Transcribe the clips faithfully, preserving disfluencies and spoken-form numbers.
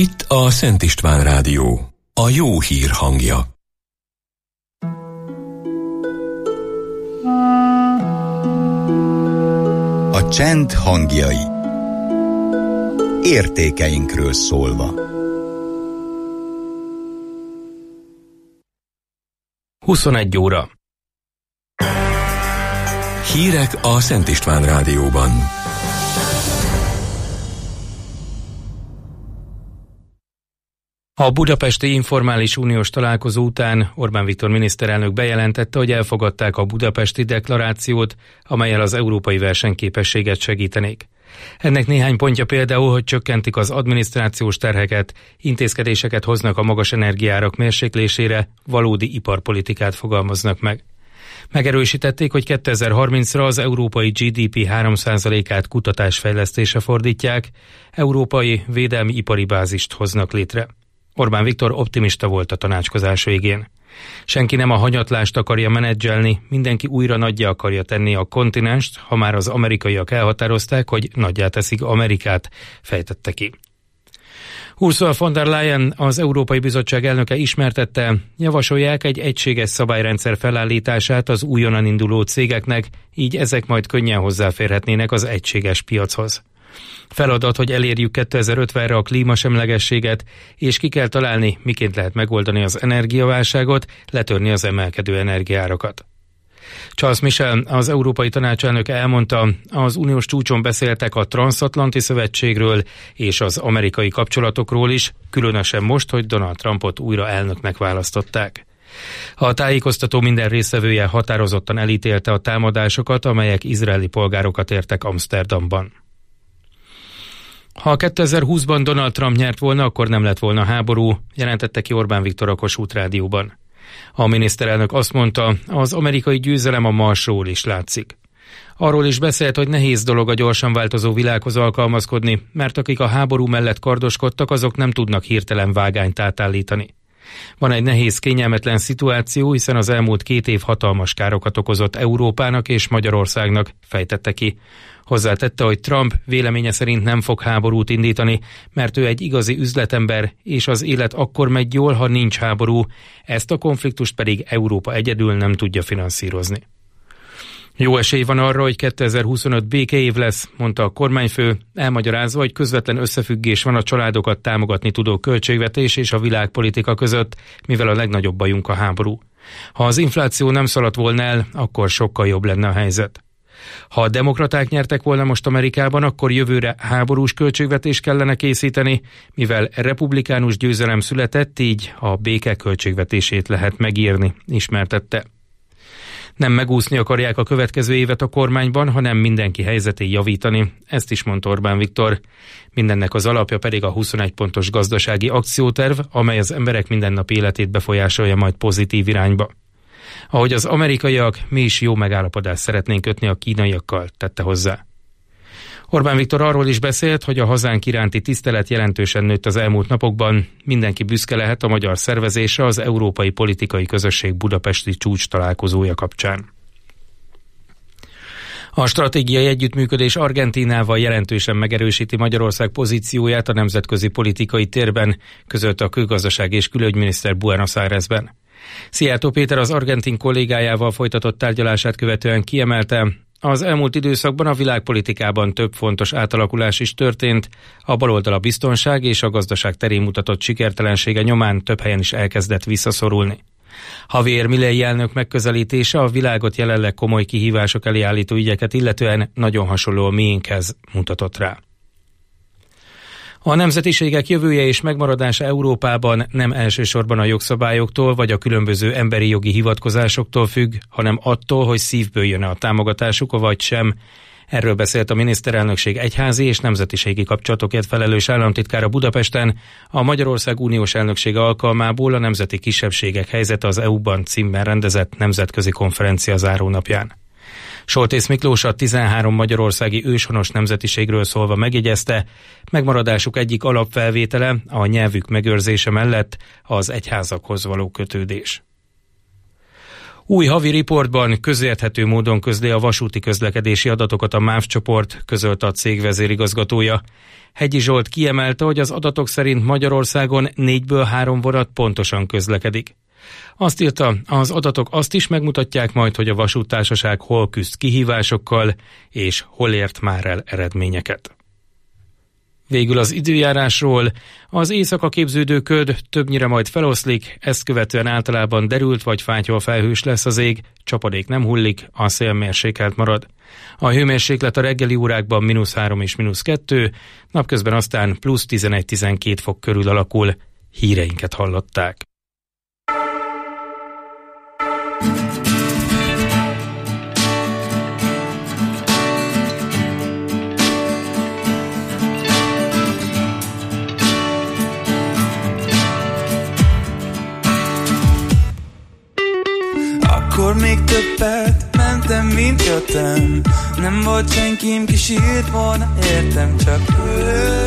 Itt a Szent István Rádió, a jó hír hangja. A csend hangjai. Értékeinkről szólva. huszonegy óra. Hírek a Szent István Rádióban. A budapesti informális uniós találkozó után Orbán Viktor miniszterelnök bejelentette, hogy elfogadták a budapesti deklarációt, amellyel az európai versenyképességet segítenék. Ennek néhány pontja például, hogy csökkentik az adminisztrációs terheket, intézkedéseket hoznak a magas energiárak mérséklésére, valódi iparpolitikát fogalmaznak meg. Megerősítették, hogy kétezer-harmincra az európai gé dé pé három százalékát kutatásfejlesztésre fordítják, európai védelmi ipari bázist hoznak létre. Orbán Viktor optimista volt a tanácskozás végén. Senki nem a hanyatlást akarja menedzselni, mindenki újra nagyjá akarja tenni a kontinenst, ha már az amerikaiak elhatározták, hogy nagyjá teszik Amerikát, fejtette ki. Ursula von der Leyen, az Európai Bizottság elnöke ismertette, javasolják egy egységes szabályrendszer felállítását az újonnan induló cégeknek, így ezek majd könnyen hozzáférhetnének az egységes piachoz. Feladat, hogy elérjük kétezer-ötvenre a klímasemlegességet, és ki kell találni, miként lehet megoldani az energiaválságot, letörni az emelkedő energiárakat. Charles Michel, az Európai Tanács elnöke elmondta, az uniós csúcson beszéltek a Transatlanti Szövetségről és az amerikai kapcsolatokról is, különösen most, hogy Donald Trumpot újra elnöknek választották. A tájékoztató minden résztvevője határozottan elítélte a támadásokat, amelyek izraeli polgárokat értek Amsterdamban. Ha kétezer-húszban Donald Trump nyert volna, akkor nem lett volna háború, jelentette ki Orbán Viktor a Kossuth Rádióban. A miniszterelnök azt mondta, az amerikai győzelem a Marsról is látszik. Arról is beszélt, hogy nehéz dolog a gyorsan változó világhoz alkalmazkodni, mert akik a háború mellett kardoskodtak, azok nem tudnak hirtelen vágányt átállítani. Van egy nehéz, kényelmetlen szituáció, hiszen az elmúlt két év hatalmas károkat okozott Európának és Magyarországnak, fejtette ki. Hozzátette, hogy Trump véleménye szerint nem fog háborút indítani, mert ő egy igazi üzletember, és az élet akkor megy jól, ha nincs háború, ezt a konfliktust pedig Európa egyedül nem tudja finanszírozni. Jó esély van arra, hogy kétezer-huszonöt békeév lesz, mondta a kormányfő, elmagyarázva, hogy közvetlen összefüggés van a családokat támogatni tudó költségvetés és a világpolitika között, mivel a legnagyobb bajunk a háború. Ha az infláció nem szaladt volna el, akkor sokkal jobb lenne a helyzet. Ha a demokraták nyertek volna most Amerikában, akkor jövőre háborús költségvetést kellene készíteni, mivel republikánus győzelem született, így a béke költségvetését lehet megírni, ismertette. Nem megúszni akarják a következő évet a kormányban, hanem mindenki helyzetén javítani. Ezt is mondta Orbán Viktor. Mindennek az alapja pedig a huszonegy pontos gazdasági akcióterv, amely az emberek mindennapi életét befolyásolja majd pozitív irányba. Ahogy az amerikaiak, mi is jó megállapodást szeretnénk kötni a kínaiakkal, tette hozzá. Orbán Viktor arról is beszélt, hogy a hazánk iránti tisztelet jelentősen nőtt az elmúlt napokban, mindenki büszke lehet a magyar szervezésre az Európai Politikai Közösség budapesti csúcs találkozója kapcsán. A stratégiai együttműködés Argentínával jelentősen megerősíti Magyarország pozícióját a nemzetközi politikai térben, közölte a külgazdaság és külügyminiszter Buenos Airesben. Szijjártó Péter az argentin kollégájával folytatott tárgyalását követően kiemelte, az elmúlt időszakban a világpolitikában több fontos átalakulás is történt, a baloldal a biztonság és a gazdaság terén mutatott sikertelensége nyomán több helyen is elkezdett visszaszorulni. Javier Milei elnök megközelítése a világot jelenleg komoly kihívások elé állító ügyeket illetően nagyon hasonló a miénkhez mutatott rá. A nemzetiségek jövője és megmaradása Európában nem elsősorban a jogszabályoktól vagy a különböző emberi jogi hivatkozásoktól függ, hanem attól, hogy szívből jön-e a támogatásuk, vagy sem. Erről beszélt a miniszterelnökség egyházi és nemzetiségi kapcsolatokért felelős államtitkára Budapesten, a Magyarország uniós elnöksége alkalmából a nemzeti kisebbségek helyzete az é u-ban címben rendezett nemzetközi konferencia zárónapján. Soltész Miklós a tizenhárom magyarországi őshonos nemzetiségről szólva megjegyezte, megmaradásuk egyik alapfelvétele a nyelvük megőrzése mellett az egyházakhoz való kötődés. Új havi riportban közérthető módon közli a vasúti közlekedési adatokat a MÁV csoport, közölte a cég vezérigazgatója. Hegyi Zsolt kiemelte, hogy az adatok szerint Magyarországon négyből három vonat pontosan közlekedik. Azt írta, az adatok azt is megmutatják majd, hogy a vasúttársaság hol küzd kihívásokkal, és hol ért már el eredményeket. Végül az időjárásról. Az éjszaka képződő köd többnyire majd feloszlik, ezt követően általában derült vagy fátyol felhős lesz az ég, csapadék nem hullik, a szél mérsékelt marad. A hőmérséklet a reggeli órákban mínusz három és mínusz kettő, napközben aztán plusz tizenegy-tizenkét fok körül alakul. Híreinket hallották. Akkor még többet mentem, mint jöttem. Nem volt senkim, ki sírt volna, értem, csak ő.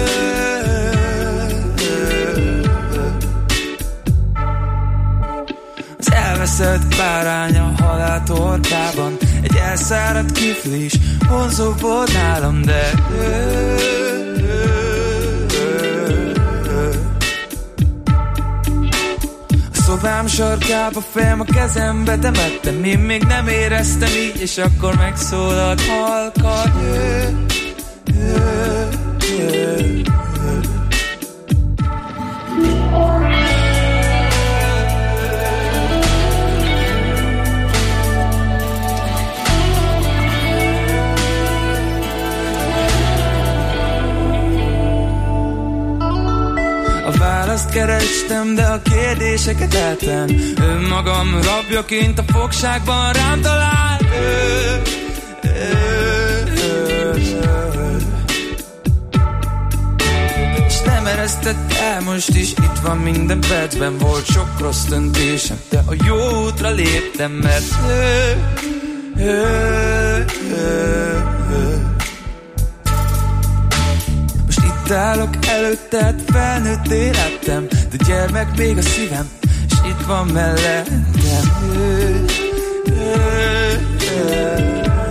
Az elveszett bárány a halál torkában, egy elszáradt kiflis, vonzó volt nálam, de ő. Szobám sarkába fejem a kezembe temettem, én még nem éreztem így, és akkor megszólalt halkan. Ő, ő, ő, ő. Választ kerestem, de a kérdéseket eltem. Önmagam rabjaként a fogságban rám talált. Ő, ő, ő, ő. És nem eresztett el, most is itt van minden percben. Volt sok rossz döntésem, de a jó útra léptem, mert ő, ő, ő, ő. Itt állok előtted, felnőtt élettem, de gyermek még a szívem, és itt van mellettem. Ő, ő, ő.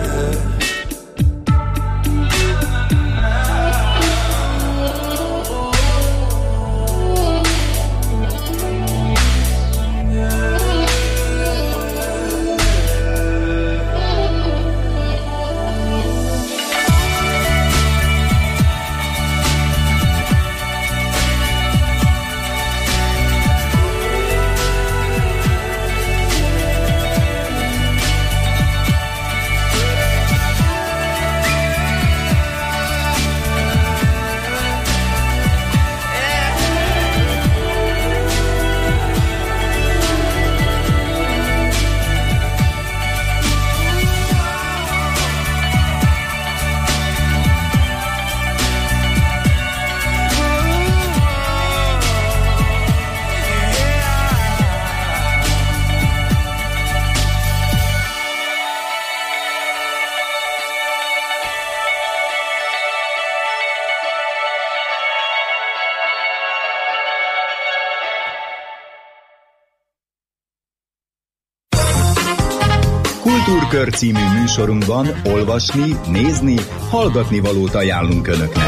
Kultúrkör című műsorunkban olvasni, nézni, hallgatni valót ajánlunk Önöknek.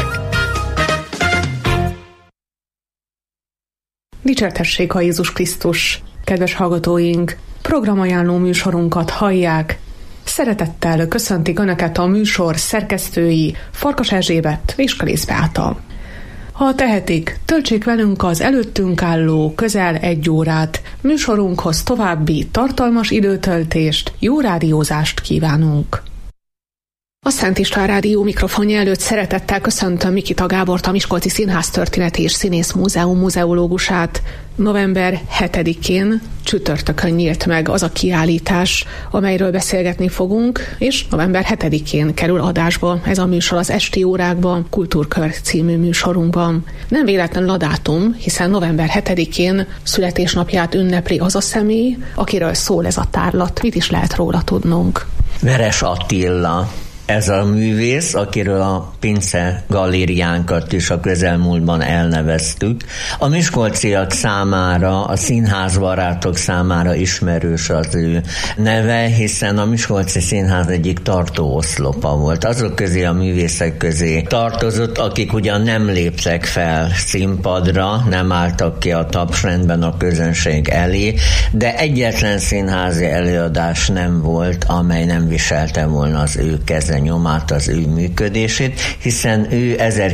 Dicsértessék a Jézus Krisztus! Kedves hallgatóink, programajánló műsorunkat hallják. Szeretettel köszöntik Önöket a műsor szerkesztői Farkas Erzsébet és Kalész Beáta. Ha tehetik, töltsék velünk az előttünk álló közel egy órát. Műsorunkhoz további tartalmas időtöltést, jó rádiózást kívánunk. A Szent István Rádió mikrofonja előtt szeretettel köszöntöm Mikita Gábort, a Miskolci Színház Történeti és Színész Múzeum muzeológusát. November hetedikén csütörtökön nyílt meg az a kiállítás, amelyről beszélgetni fogunk, és november hetedikén kerül adásba ez a műsor az esti órákban, Kultúrkör című műsorunkban. Nem véletlenül a dátum, hiszen november hetedikén születésnapját ünnepli az a személy, akiről szól ez a tárlat. Mit is lehet róla tudnunk? Veres Attila. ez a művész, akiről a Pince galériánkat is a közelmúltban elneveztük. A miskolciak számára, a színházbarátok számára ismerős az ő neve, hiszen a Miskolci Színház egyik tartóoszlopa volt. Azok közé, a művészek közé tartozott, akik ugyan nem léptek fel színpadra, nem álltak ki a tapsrendben a közönség elé, de egyetlen színházi előadás nem volt, amely nem viselte volna az ő keze nyomát, az ő működését, hiszen ő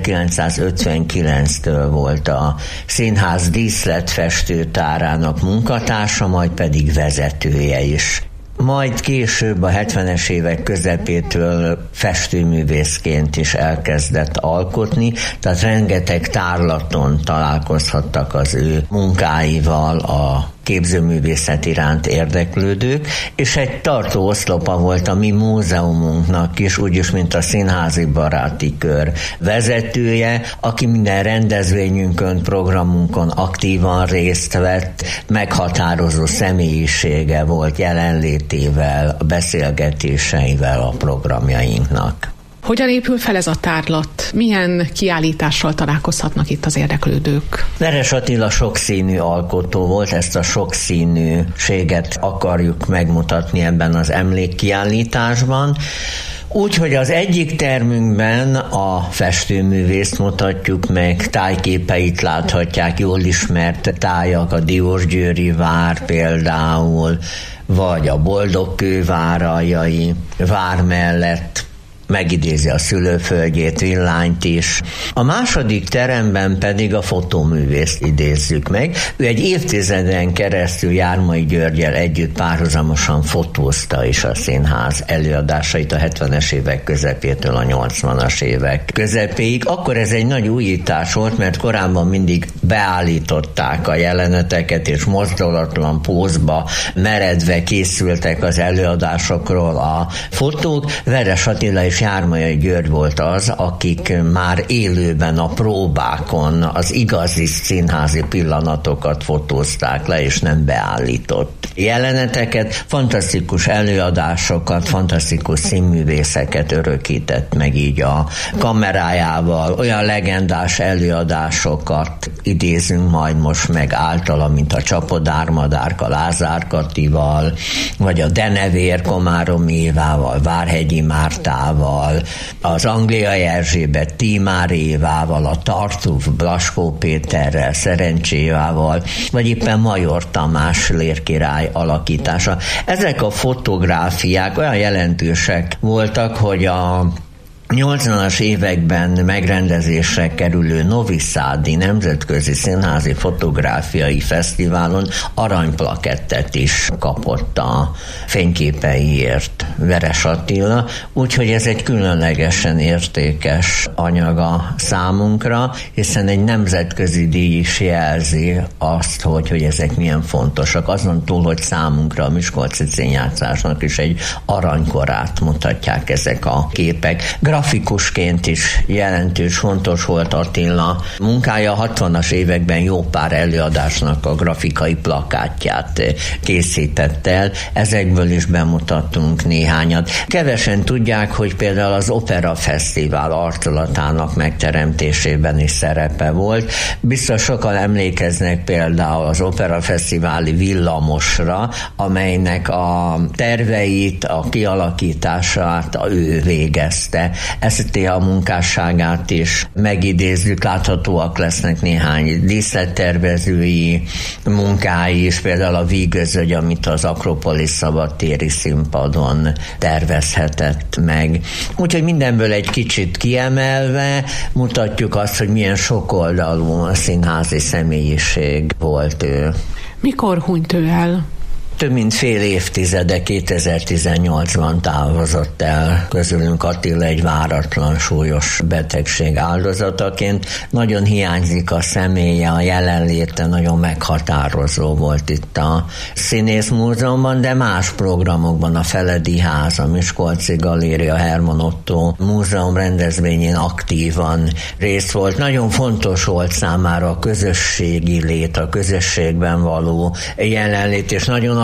ezerkilencszázötvenkilenctől volt a színház díszletfestőtárának munkatársa, majd pedig vezetője is. Majd később a hetvenes évek közepétől festőművészként is elkezdett alkotni, tehát rengeteg tárlaton találkozhattak az ő munkáival a képzőművészet iránt érdeklődők, és egy tartó oszlopa volt a mi múzeumunknak is, úgyis, mint a színházi baráti kör vezetője, aki minden rendezvényünkön, programunkon aktívan részt vett, meghatározó személyisége volt jelenlétével, a beszélgetéseivel a programjainknak. Hogyan épül fel ez a tárlat? Milyen kiállítással találkozhatnak itt az érdeklődők? Veres Attila sokszínű alkotó volt, ezt a sokszínűséget akarjuk megmutatni ebben az emlékkiállításban. Úgyhogy az egyik termünkben a festőművészt mutatjuk meg, tájképeit láthatják, jól ismert tájak, a Diósgyőri vár például, vagy a Boldogkővárajai vár mellett megidézi a szülőföldjét, Villányt is. A második teremben pedig a fotóművészt idézzük meg. Ő egy évtizeden keresztül Jármai Györggyel együtt párhuzamosan fotózta is a színház előadásait a hetvenes évek közepétől a nyolcvanas évek közepéig. Akkor ez egy nagy újítás volt, mert korábban mindig beállították a jeleneteket, és mozdulatlan pózba meredve készültek az előadásokról a fotók. Veres Attila és Jármai György volt az, akik már élőben a próbákon az igazi színházi pillanatokat fotózták le, és nem beállított jeleneteket, fantasztikus előadásokat, fantasztikus színművészeket örökített meg így a kamerájával, olyan legendás előadásokat idézünk majd most meg általa, mint a Csapodár-madárka Lázár Katival, vagy a Denevér Komáromi Évával, Várhegyi Mártával, az Angliai Erzsébet Tímár Évával, a Tartuf Blaskó Péterrel, Szerencsévával, vagy éppen Major Tamás lérkirály alakítása. Ezek a fotográfiák olyan jelentősek voltak, hogy a nyolcvanas években megrendezésre kerülő Novi Szádi Nemzetközi Színházi Fotográfiai Fesztiválon aranyplakettet is kapott a fényképeiért Veres Attila, úgyhogy ez egy különlegesen értékes anyaga számunkra, hiszen egy nemzetközi díj is jelzi azt, hogy, hogy ezek milyen fontosak. Azon túl, hogy számunkra a miskolci színjátszásnak is egy aranykorát mutatják ezek a képek. Grafikusként is jelentős, fontos volt Attila munkája. A hatvanas években jó pár előadásnak a grafikai plakátját készített el. Ezekből is bemutattunk néhányat. Kevesen tudják, hogy például az Opera Fesztivál arculatának megteremtésében is szerepe volt. Biztos sokan emlékeznek például az Opera Fesztiváli villamosra, amelynek a terveit, a kialakítását ő végezte. Ezt a munkásságát is megidézzük, láthatóak lesznek néhány díszlettervezői munkái is, például a Vígözögy, amit az Akropolis szabadtéri színpadon tervezhetett meg. Úgyhogy mindenből egy kicsit kiemelve mutatjuk azt, hogy milyen sokoldalú színházi személyiség volt ő. Mikor hunyt ő el? Több mint fél évtizede, kétezer-tizennyolcban távozott el közülünk Attila egy váratlan súlyos betegség áldozataként. Nagyon hiányzik a személye, a jelenléte nagyon meghatározó volt itt a Színész Múzeumban, de más programokban, a Feledi Ház, a Miskolci Galéria, Herman Otto Múzeum rendezvényén aktívan részt volt. Nagyon fontos volt számára a közösségi lét, a közösségben való jelenlét, és nagyon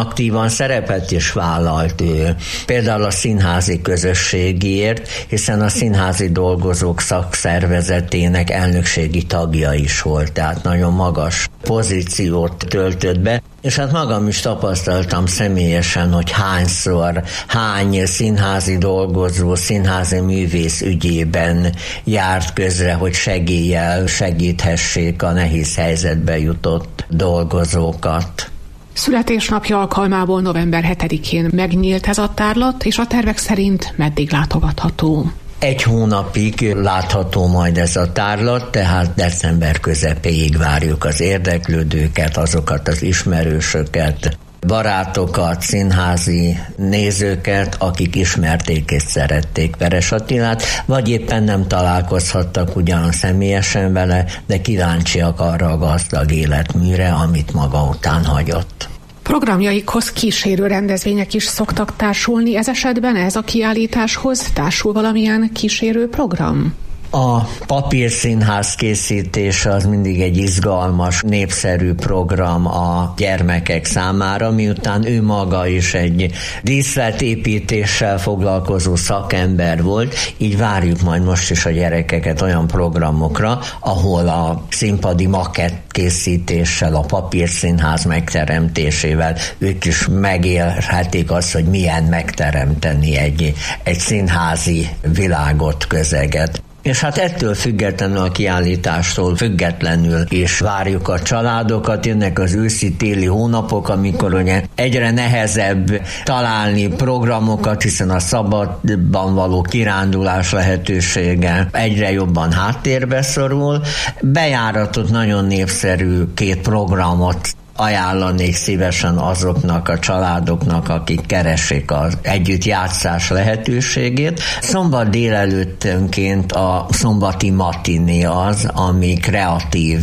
aktívan szerepet is vállalt ő. Például a színházi közösségért, hiszen a Színházi Dolgozók Szakszervezetének elnökségi tagja is volt, tehát nagyon magas pozíciót töltött be, és hát magam is tapasztaltam személyesen, hogy hányszor, hány színházi dolgozó, színházi művész ügyében járt közre, hogy segéllyel segíthessék a nehéz helyzetbe jutott dolgozókat. Születésnapja alkalmából november hetedikén megnyílt ez a tárlat, és a tervek szerint meddig látogatható? Egy hónapig látható majd ez a tárlat, tehát december közepéig várjuk az érdeklődőket, azokat az ismerősöket, barátokat, színházi nézőket, akik ismerték és szerették Veres Attilát, vagy éppen nem találkozhattak ugyan személyesen vele, de kíváncsiak arra a gazdag életműre, amit maga után hagyott. Programjaikhoz kísérő rendezvények is szoktak társulni, ez esetben ez a kiállításhoz társul valamilyen kísérő program? A papírszínház készítése az mindig egy izgalmas, népszerű program a gyermekek számára, miután ő maga is egy díszletépítéssel foglalkozó szakember volt, így várjuk majd most is a gyerekeket olyan programokra, ahol a színpadi makett készítéssel, a papírszínház megteremtésével ők is megélhetik azt, hogy milyen megteremteni egy, egy színházi világot, közeget. És hát ettől függetlenül, a kiállítástól függetlenül is várjuk a családokat, jönnek az őszi-téli hónapok, amikor ugye egyre nehezebb találni programokat, hiszen a szabadban való kirándulás lehetősége egyre jobban háttérbe szorul. Bejáratott nagyon népszerű két programot ajánlanék szívesen azoknak a családoknak, akik keresik az együttjátszás lehetőségét. Szombat délelőttönként a szombati matiné az, ami kreatív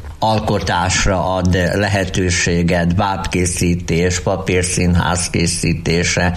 alkotásra ad lehetőséget, bábkészítés, papírszínház készítése,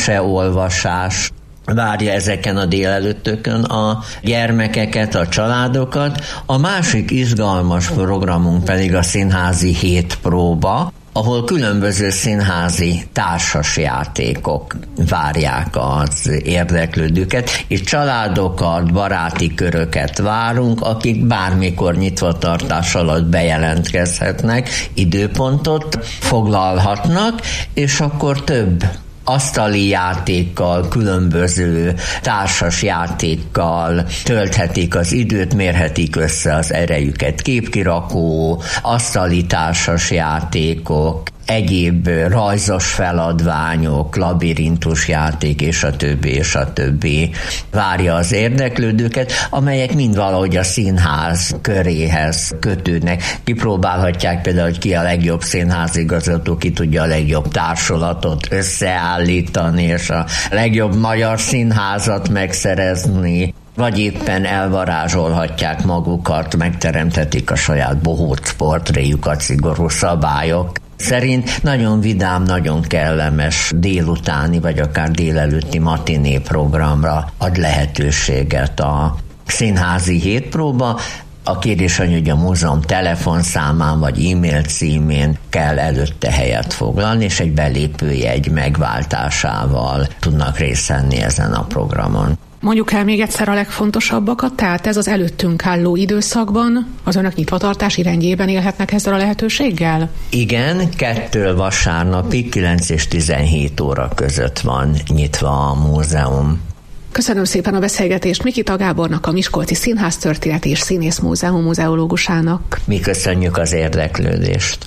meseolvasás, várja ezeken a délelőttökön a gyermekeket, a családokat. A másik izgalmas programunk pedig a színházi hétpróba, ahol különböző színházi társasjátékok várják az érdeklődőket, és családokat, baráti köröket várunk, akik bármikor nyitvatartás alatt bejelentkezhetnek, időpontot foglalhatnak, és akkor több asztali játékkal, különböző társas játékkal tölthetik az időt, mérhetik össze az erejüket. Képkirakó, asztali társas játékok, egyéb rajzos feladványok, labirintus játék, és a többi, és a többi várja az érdeklődőket, amelyek mind valahogy a színház köréhez kötődnek. Kipróbálhatják például, hogy ki a legjobb színházigazgató, ki tudja a legjobb társulatot összeállítani, és a legjobb magyar színházat megszerezni, vagy éppen elvarázsolhatják magukat, megteremthetik a saját bohóc portréjukat szigorú szabályok szerint. Nagyon vidám, nagyon kellemes délutáni, vagy akár délelőtti matiné programra ad lehetőséget a színházi hétpróba. A kérdés, hogy a múzeum telefonszámán vagy e-mail címén kell előtte helyet foglalni, és egy belépőjegy megváltásával tudnak részt venni ezen a programon. Mondjuk el még egyszer a legfontosabbakat, tehát ez az előttünk álló időszakban az önök nyitvatartási rendjében élhetnek ezzel a lehetőséggel? Igen, kettől vasárnapig kilenc és tizenhét óra között van nyitva a múzeum. Köszönöm szépen a beszélgetést Mikita Gábornak, a Miskolci Színház Történet és Színész Múzeum muzeológusának. Mi köszönjük az érdeklődést.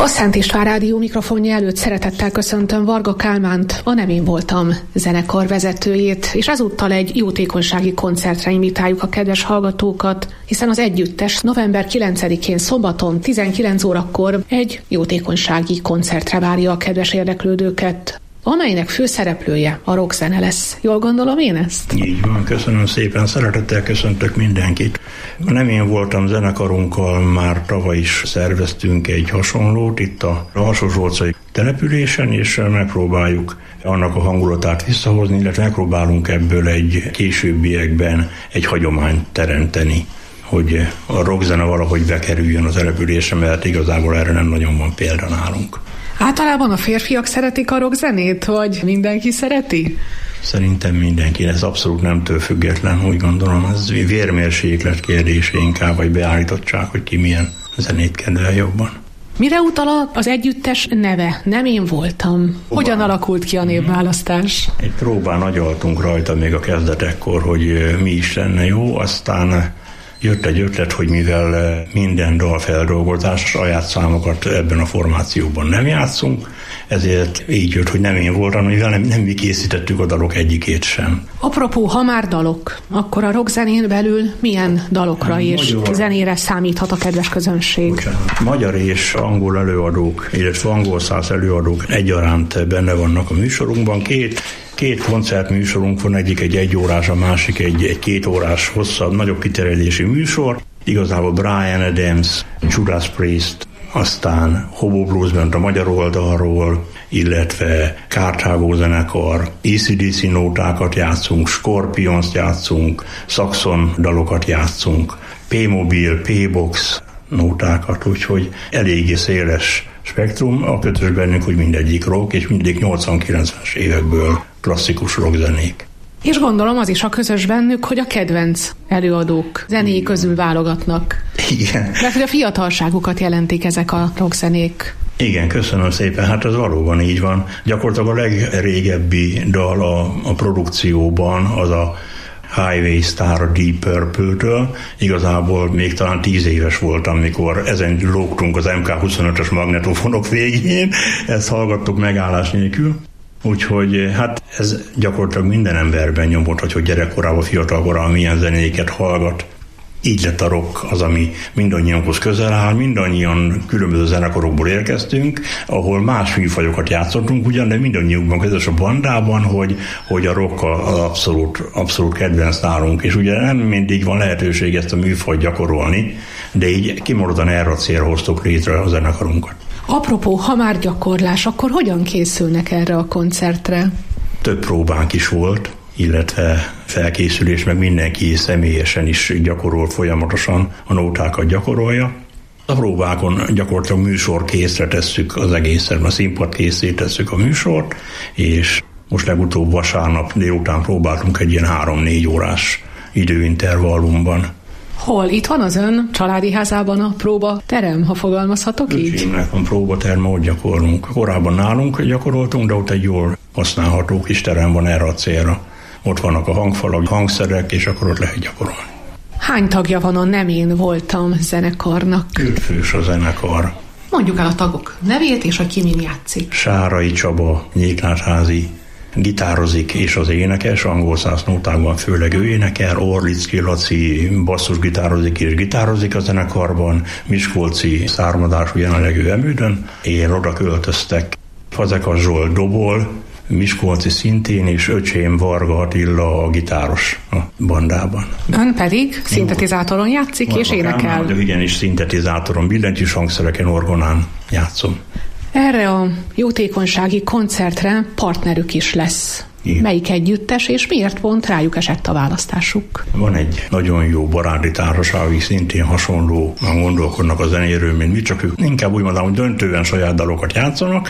A Szent István Rádió mikrofonja előtt szeretettel köszöntöm Varga Kálmánt, a Nem én voltam zenekar vezetőjét, és ezúttal egy jótékonysági koncertre invitáljuk a kedves hallgatókat, hiszen az együttes november kilencedikén szombaton tizenkilenc órakor egy jótékonysági koncertre várja a kedves érdeklődőket, amelynek főszereplője a rockzene lesz. Jól gondolom én ezt? Így van, köszönöm szépen, szeretettel köszöntök mindenkit. Nem én voltam zenekarunkkal, már tavaly is szerveztünk egy hasonlót itt a Alsó-Zsolcai településen, és megpróbáljuk annak a hangulatát visszahozni, illetve megpróbálunk ebből egy későbbiekben egy hagyományt teremteni, hogy a rockzene valahogy bekerüljön az településre, mert igazából erre nem nagyon van példa nálunk. Általában a férfiak szeretik a rockzenét, vagy mindenki szereti? Szerintem mindenki, ez abszolút nemtől független, úgy gondolom, ez vérmérséklet kérdése inkább, vagy beállítottság, hogy ki milyen zenét kedvel jobban. Mire utal az együttes neve? Nem én voltam. Hogyan Obán. alakult ki a névválasztás? Egy próbán agyaltunk rajta még a kezdetekkor, hogy mi is lenne jó, aztán jött egy ötlet, hogy mivel minden dalfeldolgozás, saját számokat ebben a formációban nem játszunk, ezért így jött, hogy nem én voltam, mivel nem, nem mi készítettük a dalok egyikét sem. Apropó, ha már dalok, akkor a rockzenén belül milyen dalokra hát, és magyar... zenére számíthat a kedves közönség? Bocsánat. Magyar és angol előadók, illetve angol száz előadók egyaránt benne vannak a műsorunkban. Két Két koncertműsorunk van, egyik egy egyórás, a másik egy, egy két órás hosszabb, nagyobb kiterjedési műsor. Igazából Bryan Adams, Judas Priest, aztán Hobo Blues Band a magyar oldalról, illetve Carthago zenekar, á cé dé cé nótákat játszunk, Scorpions játszunk, Saxon dalokat játszunk, P-Mobil, P-Box nótákat, úgyhogy eléggé széles spektrum. A kötös bennünk, hogy mindegyik rock, és mindegyik nyolcvan-kilencvenes évekből klasszikus rockzenék. És gondolom az is a közös bennük, hogy a kedvenc előadók zenéi közül válogatnak. Igen. Mert hogy a fiatalságukat jelentik ezek a rockzenék. Igen, köszönöm szépen. Hát ez valóban így van. Gyakorlatilag a legrégebbi dal a, a produkcióban az a Highway Star a Deep Purple-től. Igazából még talán tíz éves voltam, mikor ezen lógtunk az em ká huszonötös magnetofonok végén. Ezt hallgattuk megállás nélkül. Úgyhogy hát ez gyakorlatilag minden emberben nyomott, hogy gyerekkorában, fiatalkorában milyen zenéket hallgat. Így lett a rock az, ami mindannyiunkhoz közel áll, mindannyian különböző zenekarokból érkeztünk, ahol más műfajokat játszottunk ugyan, de mindannyiunkban közös a bandában, hogy, hogy a rock az abszolút, abszolút kedvenc nálunk, és ugye nem mindig van lehetőség ezt a műfajt gyakorolni, de így kimondottan erre a célra hoztuk létre a zenekarunkat. Apropó, ha már gyakorlás, akkor hogyan készülnek erre a koncertre? Több próbánk is volt, illetve felkészülés, meg mindenki személyesen is gyakorolt folyamatosan, a nótákat gyakorolja. A próbákon gyakorlatilag műsorkészre tesszük az egészet, a színpad készé tesszük a műsort, és most legutóbb vasárnap délután próbáltunk egy ilyen három-négy órás időintervallumban. Hol? Itt van az ön családi házában a próbaterem, ha fogalmazhatok így? Öcsémnek van próbaterem, ott gyakorlunk. Korábban nálunk gyakoroltunk, de ott egy jól használható kis terem van erre a célra. Ott vannak a hangfalak, hangszerek, és akkor ott lehet gyakorolni. Hány tagja van a Nem én voltam zenekarnak? Ötfős a zenekar. Mondjuk el a tagok nevét, és hogy ki min játszik. Sárai Csaba, Nyéklátházi, gitározik és az énekes, angol száz nótákban főleg ő énekel, Orlicki Laci basszusgitározik és gitározik a zenekarban, Miskolci származású jelenleg ő Emődön, én oda költöztek, Fazekas Zsolt dobol, Miskolci szintén, és öcsém Varga Attila a gitáros a bandában. Ön pedig szintetizátoron játszik Varga és énekel. De igenis szintetizátoron, billentyűs hangszereken, orgonán játszom. Erre a jótékonysági koncertre partnerük is lesz. Igen. Melyik együttes, és miért pont rájuk esett a választásuk? Van egy nagyon jó baráti társaság, akik szintén hasonlóan gondolkodnak a zenéről, mint mi, csak ők inkább úgy mondom, hogy döntően saját dalokat játszanak.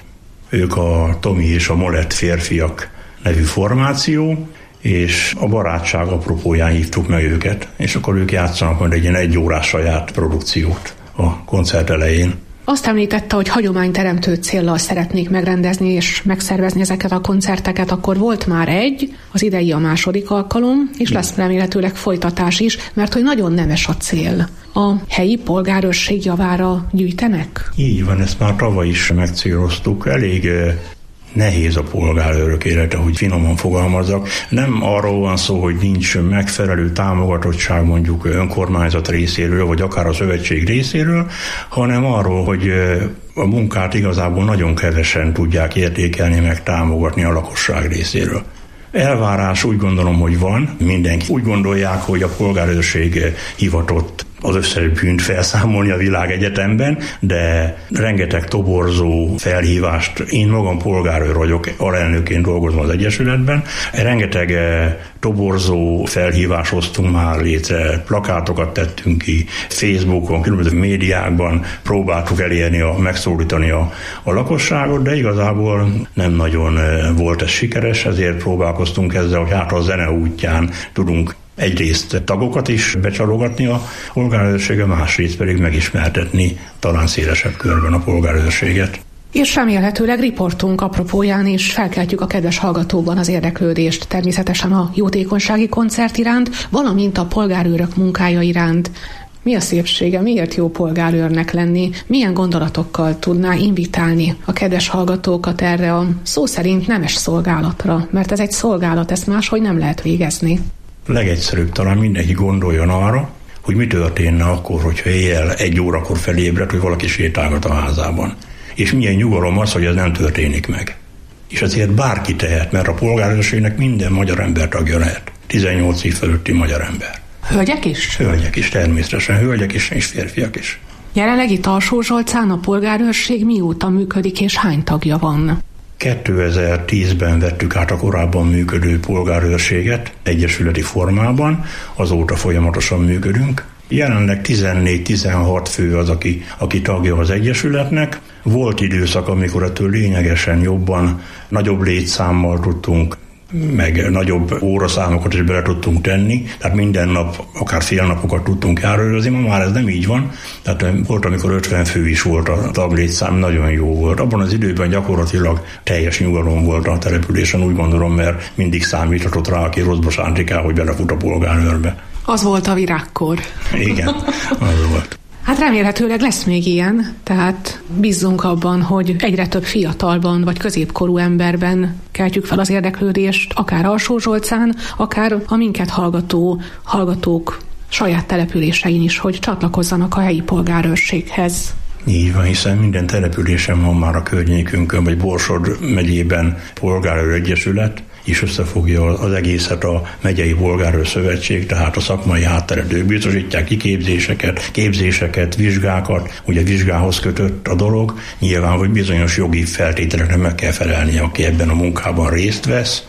Ők a Tomi és a Molett férfiak nevű formáció, és a barátság apropóján hívtuk meg őket, és akkor ők játszanak majd egy ilyen egy órás saját produkciót a koncert elején. Azt említette, hogy hagyományteremtő céllal szeretnék megrendezni és megszervezni ezeket a koncerteket, akkor volt már egy, az idei a második alkalom, és lesz remélhetőleg folytatás is, mert hogy nagyon nemes a cél. a helyi polgárőrség javára gyűjtenek? Így van, ezt már tavaly is megcéloztuk. Elég nehéz a polgárőrök élete, hogy finoman fogalmazzak. Nem arról van szó, hogy nincs megfelelő támogatottság mondjuk önkormányzat részéről, vagy akár a szövetség részéről, hanem arról, hogy a munkát igazából nagyon kevesen tudják értékelni, meg támogatni a lakosság részéről. Elvárás úgy gondolom, hogy van. Mindenki úgy gondolják, hogy a polgárőrség hivatott az összes bűnt felszámolni a világegyetemben, de rengeteg toborzó felhívást, én magam polgárőr vagyok, alelnökként dolgozom az Egyesületben, rengeteg toborzó felhívást hoztunk már létre, plakátokat tettünk ki, Facebookon, különböző médiákban próbáltuk elérni, a, megszólítani a, a lakosságot, de igazából nem nagyon volt ez sikeres, ezért próbálkoztunk ezzel, hogy hát a zene útján tudunk egyrészt tagokat is becsalogatni a polgárőrséggel, másrészt pedig megismertetni talán szélesebb körben a polgárőrséget. És remélhetőleg riportunk apropóján is felkeltjük a kedves hallgatóban az érdeklődést természetesen a jótékonysági koncert iránt, valamint a polgárőrök munkája iránt. Mi a szépsége, miért jó polgárőrnek lenni, milyen gondolatokkal tudná invitálni a kedves hallgatókat erre a szó szerint nemes szolgálatra, mert ez egy szolgálat, ezt máshogy nem lehet végezni. Legegyszerűbb talán mindenki gondoljon arra, hogy mi történne akkor, hogyha éjjel egy órakor felébred, hogy valaki sétálgat a házában. És milyen nyugalom az, hogy ez nem történik meg. És ezért bárki tehet, mert a polgárőrségnek minden magyar ember tagja lehet. tizennyolc év fölötti magyar ember. Hölgyek is? Hölgyek is, természetesen. Hölgyek is, és férfiak is. Jelenleg itt Alsó-Zsolcán a polgárőrség mióta működik, és hány tagja van? kétezer-tízben vettük át a korábban működő polgárőrséget egyesületi formában, azóta folyamatosan működünk. Jelenleg tizennégy-tizenhat fő az, aki, aki tagja az egyesületnek. Volt időszak, amikor ettől lényegesen jobban, nagyobb létszámmal tudtunk, meg nagyobb óraszámokat is bele tudtunk tenni, tehát minden nap, akár fél napokat tudtunk járőrözni, ma már ez nem így van, tehát volt, amikor ötven fő is volt a taglétszám, nagyon jó volt. Abban az időben gyakorlatilag teljes nyugalom volt a településen, úgy gondolom, mert mindig számíthatott rá, aki rosszba sántikál, hogy belefut a polgárőrbe. Az volt a virágkor. Igen, az volt. Hát remélhetőleg lesz még ilyen, tehát bízzunk abban, hogy egyre több fiatalban vagy középkorú emberben keltjük fel az érdeklődést, akár Alsó-Zsolcán, akár a minket hallgató hallgatók saját településein is, hogy csatlakozzanak a helyi polgárőrséghez. Így van, hiszen minden településen van már a környékünkön, vagy Borsod megyében polgárőr egyesület, és összefogja az egészet a megyei polgárőr szövetség, tehát a szakmai hátteret ők biztosítják, kiképzéseket, képzéseket, vizsgákat, ugye vizsgához kötött a dolog, nyilván, hogy bizonyos jogi feltételeknek meg kell felelni, aki ebben a munkában részt vesz,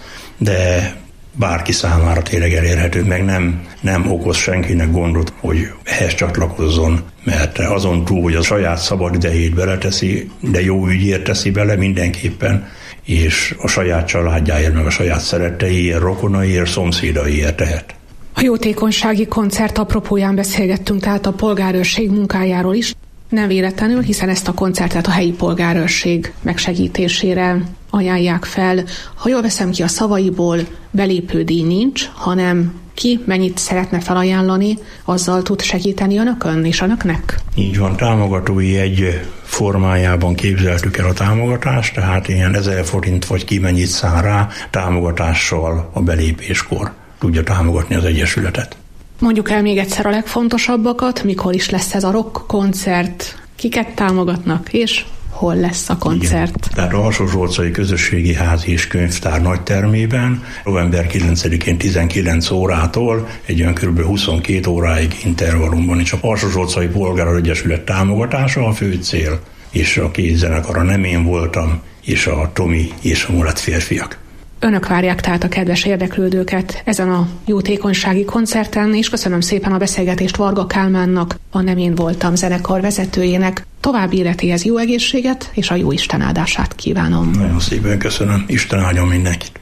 de bárki számára tényleg elérhető, meg nem, nem okoz senkinek gondot, hogy ehhez csatlakozzon, mert azon túl, hogy a saját szabad idejét beleteszi, de jó ügyért teszi bele mindenképpen, és a saját családjáért, meg a saját szeretteiért, rokonaiért, szomszédaiért tehet. A jótékonysági koncert apropóján beszélgettünk tehát a polgárőrség munkájáról is. Nem véletlenül, hiszen ezt a koncertet a helyi polgárőrség megsegítésére ajánlják fel. Ha jól veszem ki a szavaiból, belépődíj nincs, hanem ki mennyit szeretne felajánlani, azzal tud segíteni önökön és önöknek? Így van, támogatói egy formájában képzeltük el a támogatást, tehát ilyen ezer forint vagy ki mennyit szán rá, támogatással a belépéskor tudja támogatni az egyesületet. Mondjuk el még egyszer a legfontosabbakat, mikor is lesz ez a rock koncert, kiket támogatnak, és hol lesz a koncert? Igen. Tehát a Alsó-Zsolcai Közösségi Ház és Könyvtár nagytermében november kilencedikén tizenkilenc órától egy olyan kb. huszonkét óráig intervallumban, és a Alsó-Zsolcai Polgárőr Egyesület támogatása a fő cél, és a két zenekar, nem én voltam, és a Tomi és a Murat férfiak. Önök várják tehát a kedves érdeklődőket ezen a jótékonysági koncerten, és köszönöm szépen a beszélgetést Varga Kálmánnak, a Nem én voltam zenekar vezetőjének. További életéhez jó egészséget, és a jó Isten áldását kívánom. Nagyon szépen köszönöm. Isten áldjon mindenkit.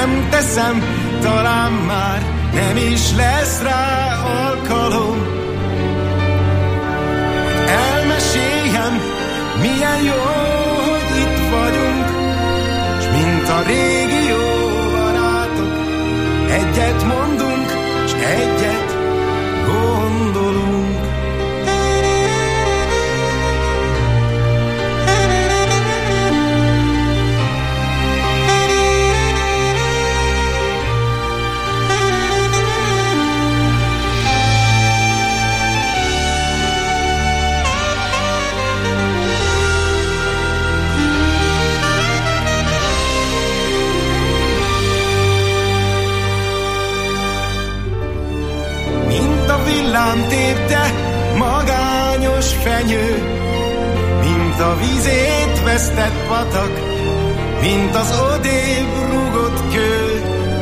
nem teszem, talán már nem is lesz rá alkalom. Elmeséljem, milyen jó, hogy itt vagyunk, s mint a régi jó barátok, egyet mondunk, s egyet gondolunk. Tépte magányos fenyő, mint a vízét vesztett patak, mint az odébb rúgott kő,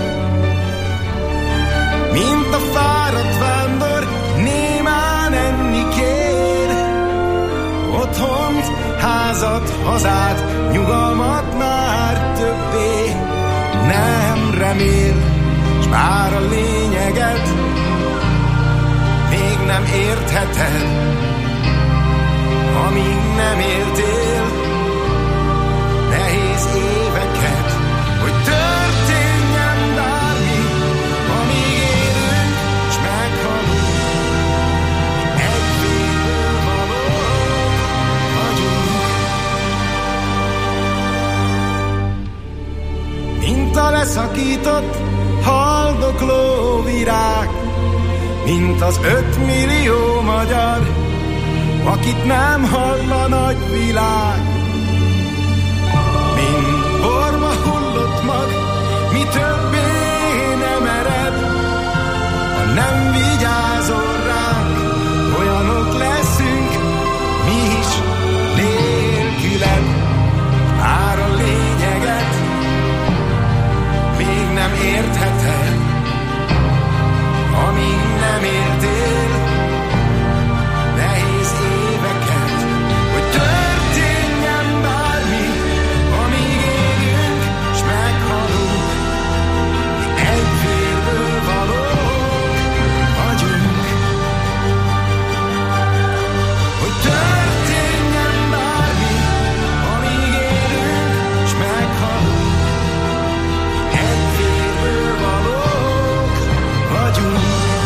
mint a fáradt vándor némán enni kér. Otthont, házat, hazát, nyugalmat már többé nem remél, s bár a lényeget még nem értheted, amíg nem éltél nehéz éveket, hogy történjen bármi, amíg élünk, s meghalunk, egy vérből valók vagyunk. Mint a leszakított, haldokló virág, mint az ötmillió magyar, akit nem hall a nagy világ. Mint borba hullott mag, mi többé nem ered, ha nem vigyázol ránk, olyanok leszünk mi is nélküled. Bár a lényeget még nem értheted, amíg nem éltél nehéz éveket, hogy történjen bármi, amíg élünk, s meghalunk, mi egy vérből valók vagyunk. Hogy történjen bármi, amíg élünk, s meghalunk, mi egy vérből valók vagyunk.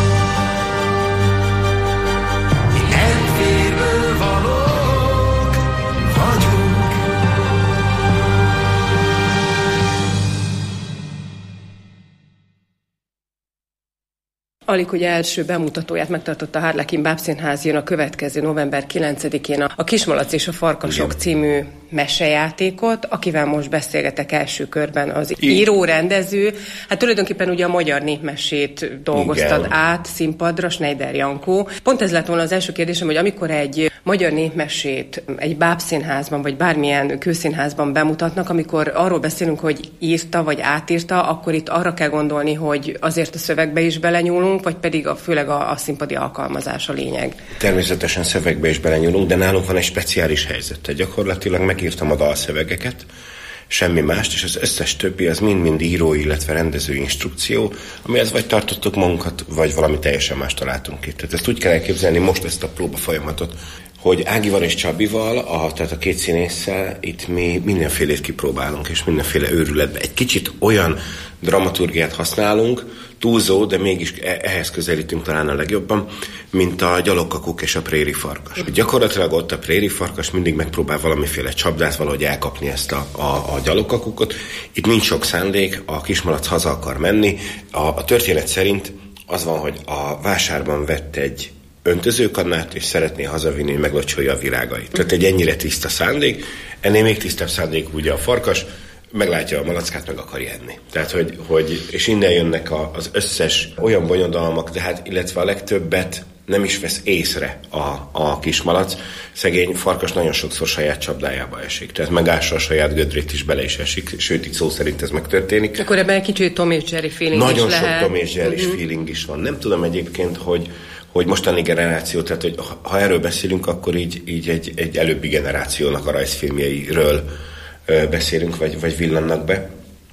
Alig, hogy első bemutatóját megtartotta a Harlekin Bábszínház, jön a következő november kilencedikén a Kismalac és a Farkasok Igen. című mesejátékot, akivel most beszélgetek első körben, az Igen. író, rendező. Hát tulajdonképpen ugye a magyar népmesét dolgoztad Igen. át színpadra, Schneider Jankó. Pont ez lett volna az első kérdésem, hogy amikor egy magyar népmesét egy bábszínházban, vagy bármilyen kőszínházban bemutatnak, amikor arról beszélünk, hogy írta, vagy átírta, akkor itt arra kell gondolni, hogy azért a szövegbe is belenyúlunk, vagy pedig a, főleg a, a színpadi alkalmazás a lényeg? Természetesen szövegbe is belenyúlunk, de nálunk van egy speciális helyzet. Tehát gyakorlatilag megírtam a dalszövegeket, semmi mást, és az összes többi az mind-mind író, illetve rendező instrukció, amihez vagy tartottuk magunkat, vagy valami teljesen más találtunk itt. Tehát ezt úgy kell elképzelni most ezt a próba folyamatot, hogy Ágival és Csabival, a, tehát a két színésszel itt mi mindenfélét kipróbálunk, és mindenféle őrületbe. Egy kicsit olyan dramaturgiát használunk, túlzó, de mégis ehhez közelítünk talán a legjobban, mint a Gyalogkakuk és a Préri Farkas. Gyakorlatilag ott a Préri Farkas mindig megpróbál valamiféle csapdát valahogy elkapni ezt a, a, a Gyalogkakukot. Itt nincs sok szándék, a Kismalac haza akar menni. A, a történet szerint az van, hogy a vásárban vett egy öntözőkannát, és szeretné hazavinni, hogy meglocsolja a virágait. Tehát egy ennyire tiszta szándék, ennél még tisztább szándék ugye a farkas, meglátja a malackát, meg akarja enni. Tehát, hogy, hogy és innen jönnek a, az összes olyan bonyodalmak, de hát, illetve a legtöbbet nem is vesz észre a, a kismalac. Szegény farkas nagyon sokszor saját csapdájába esik. Tehát megássa a saját gödrét is, bele is esik, sőt, itt szó szerint ez megtörténik. Akkor ebben egy kicsit Tom és Jerry feeling nagyon is lehet. Nagyon sok Tom és Jerry uh-huh. feeling is van. Nem tudom egyébként, hogy hogy mostani generáció, tehát hogy ha erről beszélünk, akkor így, így egy, egy előbbi generációnak a rajzfilmjeiről ö, beszélünk, vagy, vagy villannak be.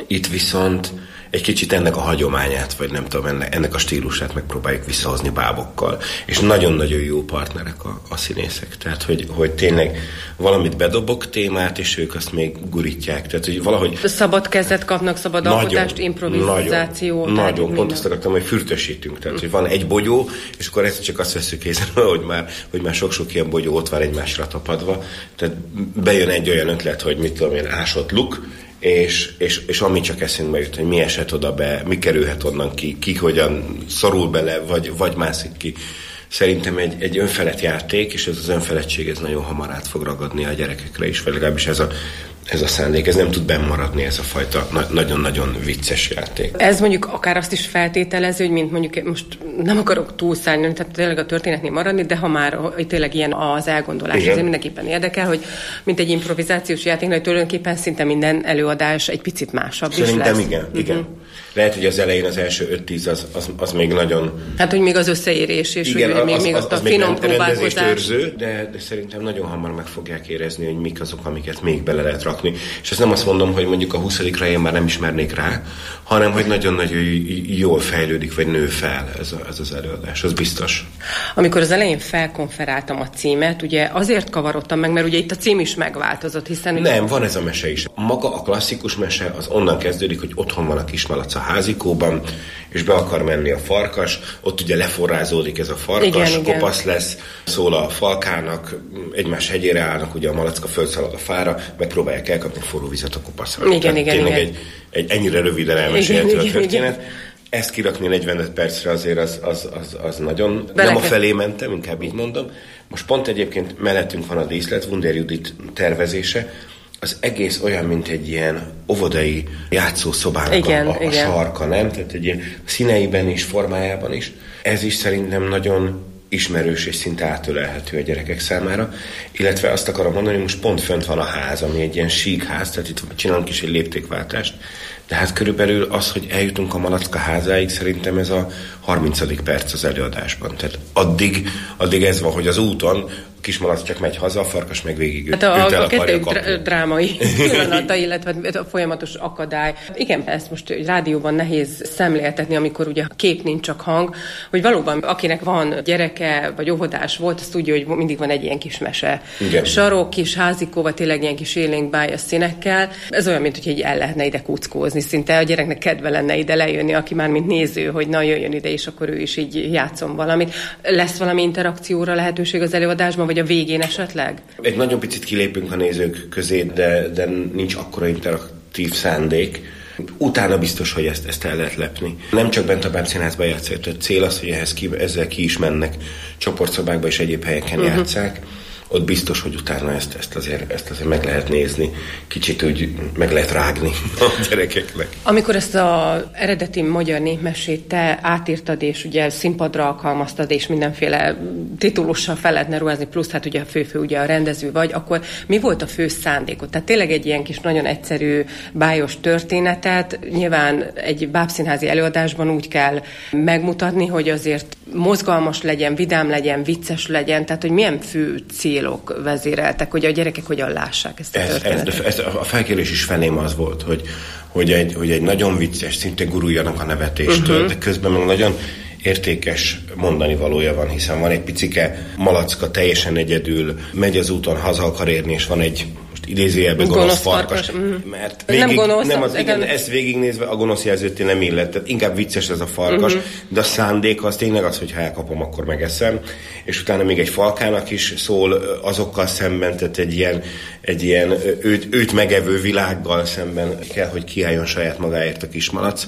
Itt viszont egy kicsit ennek a hagyományát, vagy nem tudom, ennek, ennek a stílusát megpróbáljuk visszahozni bábokkal. És nagyon-nagyon jó partnerek a, a színészek. Tehát, hogy, hogy tényleg valamit bedobok témát, és ők azt még gurítják. Tehát, hogy valahogy... Szabad kezet kapnak, szabad nagyon, alkotást, improvizáció. Nagyon, nagyon. Pont azt akartam, hogy fürtösítünk. Tehát, hogy van egy bogyó, és akkor ezt csak azt veszük észre, hogy már, hogy már sok-sok ilyen bogyó ott van egymásra tapadva. Tehát bejön egy olyan ötlet, hogy mit tudom én, ásott luk, És, és, és ami csak eszünkbe jut, hogy mi esett oda be, mi kerülhet onnan ki, ki hogyan szorul bele, vagy, vagy mászik ki. Szerintem egy, egy önfelett játék, és ez az önfeledtség ez nagyon hamar át fog ragadni a gyerekekre is, vagy legalábbis ez a, ez a szándék, ez nem tud bennmaradni, ez a fajta na- nagyon-nagyon vicces játék. Ez mondjuk akár azt is feltételező, hogy mint mondjuk most nem akarok túlszállni, tehát tényleg a történetnél maradni, de ha már hogy tényleg ilyen az elgondolás, igen. Ezért mindenképpen érdekel, hogy mint egy improvizációs játéknál tulajdonképpen szinte minden előadás egy picit másabb Szerintem is lesz. igen, uh-huh. igen. Lehet, hogy az elején az első öt-tíz az, az, az még nagyon... Hát, hogy még az összeérés, és igen, hogy még, az, még az, ott a az finom próbálkozás. Őrző, de, de szerintem nagyon hamar meg fogják érezni, hogy mik azok, amiket még bele lehet rakni. És ezt nem azt mondom, hogy mondjuk a huszadikra én már nem ismernék rá, hanem hogy nagyon-nagyon jól fejlődik, vagy nő fel ez, a, ez az előadás, az biztos. Amikor az elején felkonferáltam a címet, ugye azért kavarodtam meg, mert ugye itt a cím is megváltozott, hiszen... Nem, van ez a mese is. Maga a klasszikus mese az onnan kezdődik, hogy otthon van a kismalac a házikóban, és be akar menni a farkas, ott ugye leforrázódik ez a farkas, igen, kopasz igen. lesz, szól a falkának, egymás hegyére állnak, ugye a malacka fölszalad a fára, megpróbálják elkapni forró vizet a kopaszra. Igen, Tehát igen, tényleg igen. Egy, egy ennyire röviden elmesélhető a történet. Igen. Ezt kirakni negyvenöt percre azért az, az, az, az nagyon... Beleket. Nem a felé mentem, inkább így mondom. Most pont egyébként mellettünk van a díszlet, Wunder Judit tervezése, az egész olyan, mint egy ilyen óvodai játszószobának igen, a, a, a sarka, nem? Tehát egy ilyen színeiben is, formájában is. Ez is szerintem nagyon ismerős és szinte átölelhető a gyerekek számára. Illetve azt akarom mondani, hogy most pont fönt van a ház, ami egy ilyen sík ház, tehát itt csinálunk is egy léptékváltást. De hát körülbelül az, hogy eljutunk a malacka házáig, szerintem ez a harmincadik perc az előadásban. Tehát addig, addig ez van, hogy az úton a kismalac csak megy haza, a farkas meg végig hát a, őt el a akarja kapni. Dr- drámai pillanata, illetve a folyamatos akadály. Igen, ezt most rádióban nehéz szemléltetni, amikor ugye kép nincs, csak hang, hogy valóban akinek van gyereke, vagy óvodás volt, azt tudja, hogy mindig van egy ilyen kis mese. Igen. Sarok, kis házikó, vagy tényleg ilyen kis élénk bája színekkel. Ez olyan, mint hogy el lehetne ide kuckózni. Szinte a gyereknek kedve lenne ide lejönni, aki már mint néző, hogy na jöjjön ide, és akkor ő is így játszom valamit. Lesz valami interakcióra lehetőség az előadásban, vagy a végén esetleg? Egy nagyon picit kilépünk a nézők közé, de, de nincs akkora interaktív szándék. Utána biztos, hogy ezt, ezt el lehet lepni. Nem csak bent a Bábszínházban játszák, a cél az, hogy ehhez ki, ezzel ki is mennek csoportszobákba és egyéb helyeken uh-huh. játszák. Ott biztos, hogy utána ezt, ezt, azért, ezt azért meg lehet nézni, kicsit úgy meg lehet rágni a gyerekeknek. Amikor ezt az eredeti magyar népmesét te átírtad, és ugye színpadra alkalmaztad, és mindenféle titulussal fel lehetne ruházni, plusz hát ugye a fő-fő, ugye a rendező vagy, akkor mi volt a fő szándékod? Tehát tényleg egy ilyen kis nagyon egyszerű, bájos történetet, nyilván egy bábszínházi előadásban úgy kell megmutatni, hogy azért mozgalmas legyen, vidám legyen, vicces legyen, tehát hogy milyen fő célok vezéreltek, hogy a gyerekek hogyan lássák ezt a ez, történetet. Ez, ez, a felkérés is felém az volt, hogy, hogy, egy, hogy egy nagyon vicces, szinte guruljanak a nevetéstől, uh-huh. de közben meg nagyon értékes mondani valója van, hiszen van egy picike malacka, teljesen egyedül, megy az úton, haza akar érni, és van egy idézőjelben gonosz, gonosz farkas, farkas. Mm. mert végig, nem gonosz, nem az, igen, ezt végignézve a gonosz jelzőt nem illet, tehát inkább vicces ez a farkas, mm-hmm. de a szándék az tényleg az, hogy ha elkapom, akkor megeszem, és utána még egy falkának is szól azokkal szemben, tehát egy ilyen, egy ilyen őt, őt megevő világgal szemben kell, hogy kiálljon saját magáért a kismalac,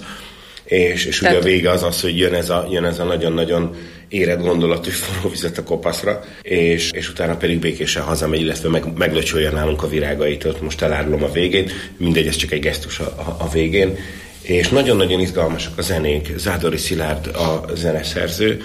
és, és ugye a vége az az, hogy jön ez a, jön ez a nagyon-nagyon érett gondolat, hogy forró vizet a kopaszra, és, és utána pedig békésen hazamegy, illetve meg, meglöcsölje nálunk a virágait, ott most elárulom a végét, mindegy, ez csak egy gesztus a, a, a végén, és nagyon-nagyon izgalmasak a zenék, Zádori Szilárd a zeneszerző,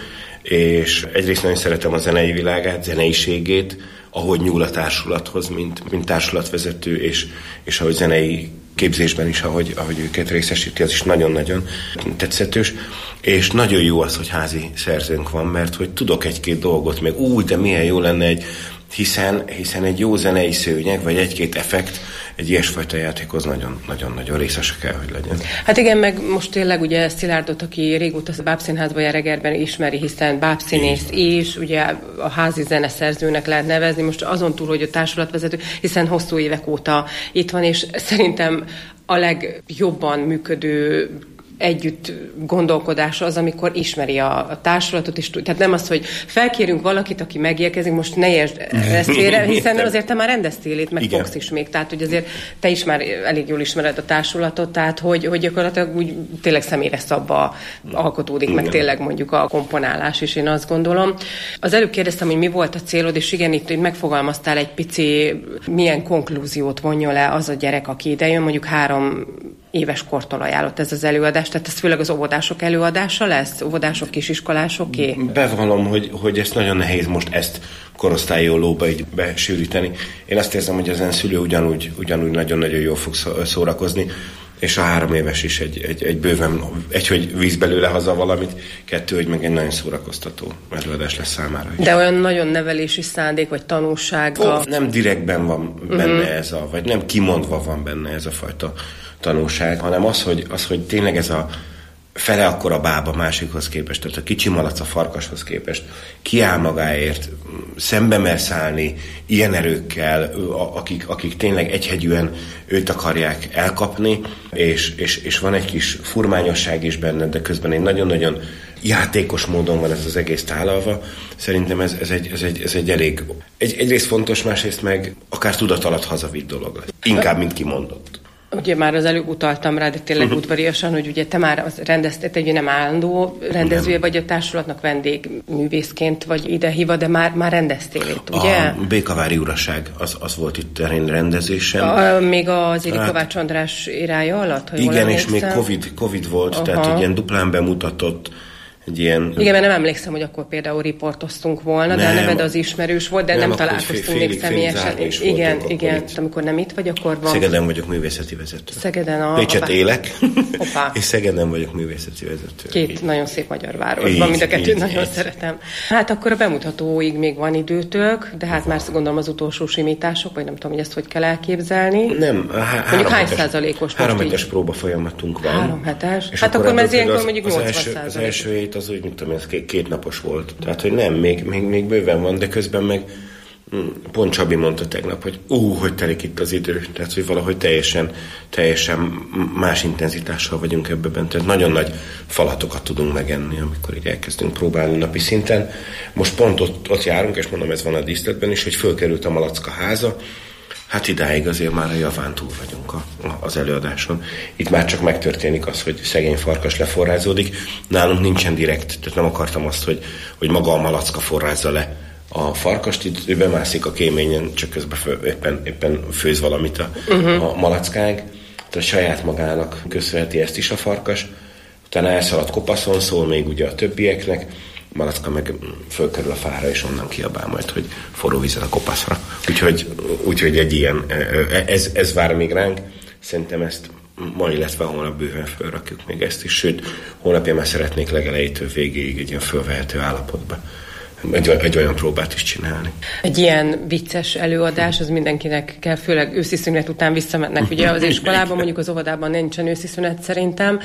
és egyrészt nagyon szeretem a zenei világát, zeneiségét, ahogy nyúl a társulathoz, mint, mint társulatvezető, és, és ahogy zenei képzésben is, ahogy, ahogy őket részesíti, az is nagyon-nagyon tetszetős, és nagyon jó az, hogy házi szerzőnk van, mert hogy tudok egy-két dolgot, meg úgy, de milyen jó lenne egy, hiszen, hiszen egy jó zenei szőnyeg, vagy egy-két effekt egy ilyesfajta játékhoz nagyon-nagyon részese kell, hogy legyen. Hát igen, meg most tényleg ugye Szilárdot, aki régóta a Bábszínházban jár Egerben ismeri, hiszen bábszínész is, ugye a házi zeneszerzőnek lehet nevezni, most azon túl, hogy a társulatvezető, hiszen hosszú évek óta itt van, és szerintem a legjobban működő együtt gondolkodása az, amikor ismeri a, a társulatot, és tehát nem az, hogy felkérünk valakit, aki megérkezik, most ne értsd ezt félre, hiszen azért te már rendeztél itt, meg igen. fogsz is még, tehát hogy azért te is már elég jól ismered a társulatot, tehát hogy, hogy gyakorlatilag úgy tényleg személyre szabva alkotódik, igen. meg tényleg mondjuk a komponálás is, én azt gondolom. Az előbb kérdeztem, hogy mi volt a célod, és igen, itt hogy megfogalmaztál egy pici, milyen konklúziót vonja le az a gyerek, aki idejön, mondjuk három éves kortól ajánlott ez az előadás, tehát ez főleg az óvodások előadása lesz? Óvodások, kisiskolásoké? Bevallom, hogy, hogy ez nagyon nehéz most ezt korosztályi lóba így besűríteni. Én azt érzem, hogy ezen szülő ugyanúgy, ugyanúgy nagyon-nagyon jól fog szórakozni, és a három éves is egy, egy, egy bőven, egy, hogy víz belőle haza valamit, kettő, hogy meg egy nagyon szórakoztató előadás lesz számára is. De olyan nagyon nevelési szándék, vagy tanulság? Oh, nem direktben van benne uh-huh. ez a, vagy nem kimondva van benne ez a fajta tanulság, hanem az, hogy, az, hogy tényleg ez a fele akkora bába másikhoz képest, tehát a kicsi malac a farkashoz képest kiáll magáért, szembe mer szállni ilyen erőkkel, akik, akik tényleg egyhegyűen őt akarják elkapni, és, és, és van egy kis furmányosság is benne, de közben egy nagyon-nagyon játékos módon van ez az egész tálalva. Szerintem ez, ez, egy, ez, egy, ez egy elég... Egy, egyrészt fontos, másrészt meg akár tudat alatt hazavitt dolog lesz. Inkább, mint kimondott. Ugye már az előbb utaltam rá, de tényleg uh-huh. udvariasan, hogy ugye te már rendezted, egy nem állandó rendezője vagy a társulatnak, vendégművészként vagy idehívva, de már, már rendeztél itt, ugye? A Békavári Uraság, az, az volt itt terén rendezésem. A, még az Éli hát, Kovács András irálya alatt, ha igen, jól és még COVID, COVID volt, uh-huh. tehát egy ilyen duplán bemutatott egy ilyen... Igen, mert nem emlékszem, hogy akkor például riportoztunk volna, nem, de a neved az ismerős volt, de nem, nem találkoztunk még személyesen. Igen, igen, amikor nem itt vagy, akkor van. Szegeden vagyok művészeti vezető. Szegeden a... Pécset a... élek, Hoppá. és Szegeden vagyok művészeti vezető. Két így. Nagyon szép magyar városban, mind a kettőt nagyon így. Szeretem. Hát akkor a bemutatóig még van időtök, de hát már gondolom az utolsó simítások, vagy nem tudom, hogy ezt hogy kell elképzelni. Nem, há- mondjuk hány százalékos? Három hetes próba folyamatunk van. Három hetes? Hát akkor ez ilyenkor mondjuk nyolcvan százalék. Az első az úgy, mint tudom, ez két, két napos volt. Tehát, hogy nem, még, még, még bőven van, de közben meg pont Csabi mondta tegnap, hogy ú, hogy telik itt az idő. Tehát, hogy valahogy teljesen, teljesen más intenzitással vagyunk ebben. Tehát nagyon nagy falatokat tudunk megenni, amikor így elkezdünk próbálni napi szinten. Most pont ott, ott járunk, és mondom, ez van a díszletben is, hogy fölkerült a Malacka háza. Hát idáig azért már a javán túl vagyunk a, a, az előadáson. Itt már csak megtörténik az, hogy szegény farkas leforrázódik. Nálunk nincsen direkt, tehát nem akartam azt, hogy, hogy maga a malacka forrázza le a farkast, itt ő bemászik a kéményen, csak közben fő, éppen, éppen főz valamit a, uh-huh. a malackánk. Tehát saját magának köszönheti ezt is a farkas. Utána elszalad kopaszon, szól még ugye a többieknek. Malacka meg fölkerül a fára, és onnan kiabál majd, hogy forró vízzel a kopaszra. Úgyhogy, úgyhogy egy ilyen, ez, ez vár még ránk. Szerintem ezt ma, illetve holnap bőven fölrakjuk még ezt is. Sőt, holnapja már szeretnék legelejétől végéig egy ilyen fölvehető állapotba Egy, egy olyan próbát is csinálni. Egy ilyen vicces előadás, az mindenkinek kell, főleg őszi szünet után visszamennek ugye az iskolában, mondjuk az óvodában nincsen őszi szünet szerintem,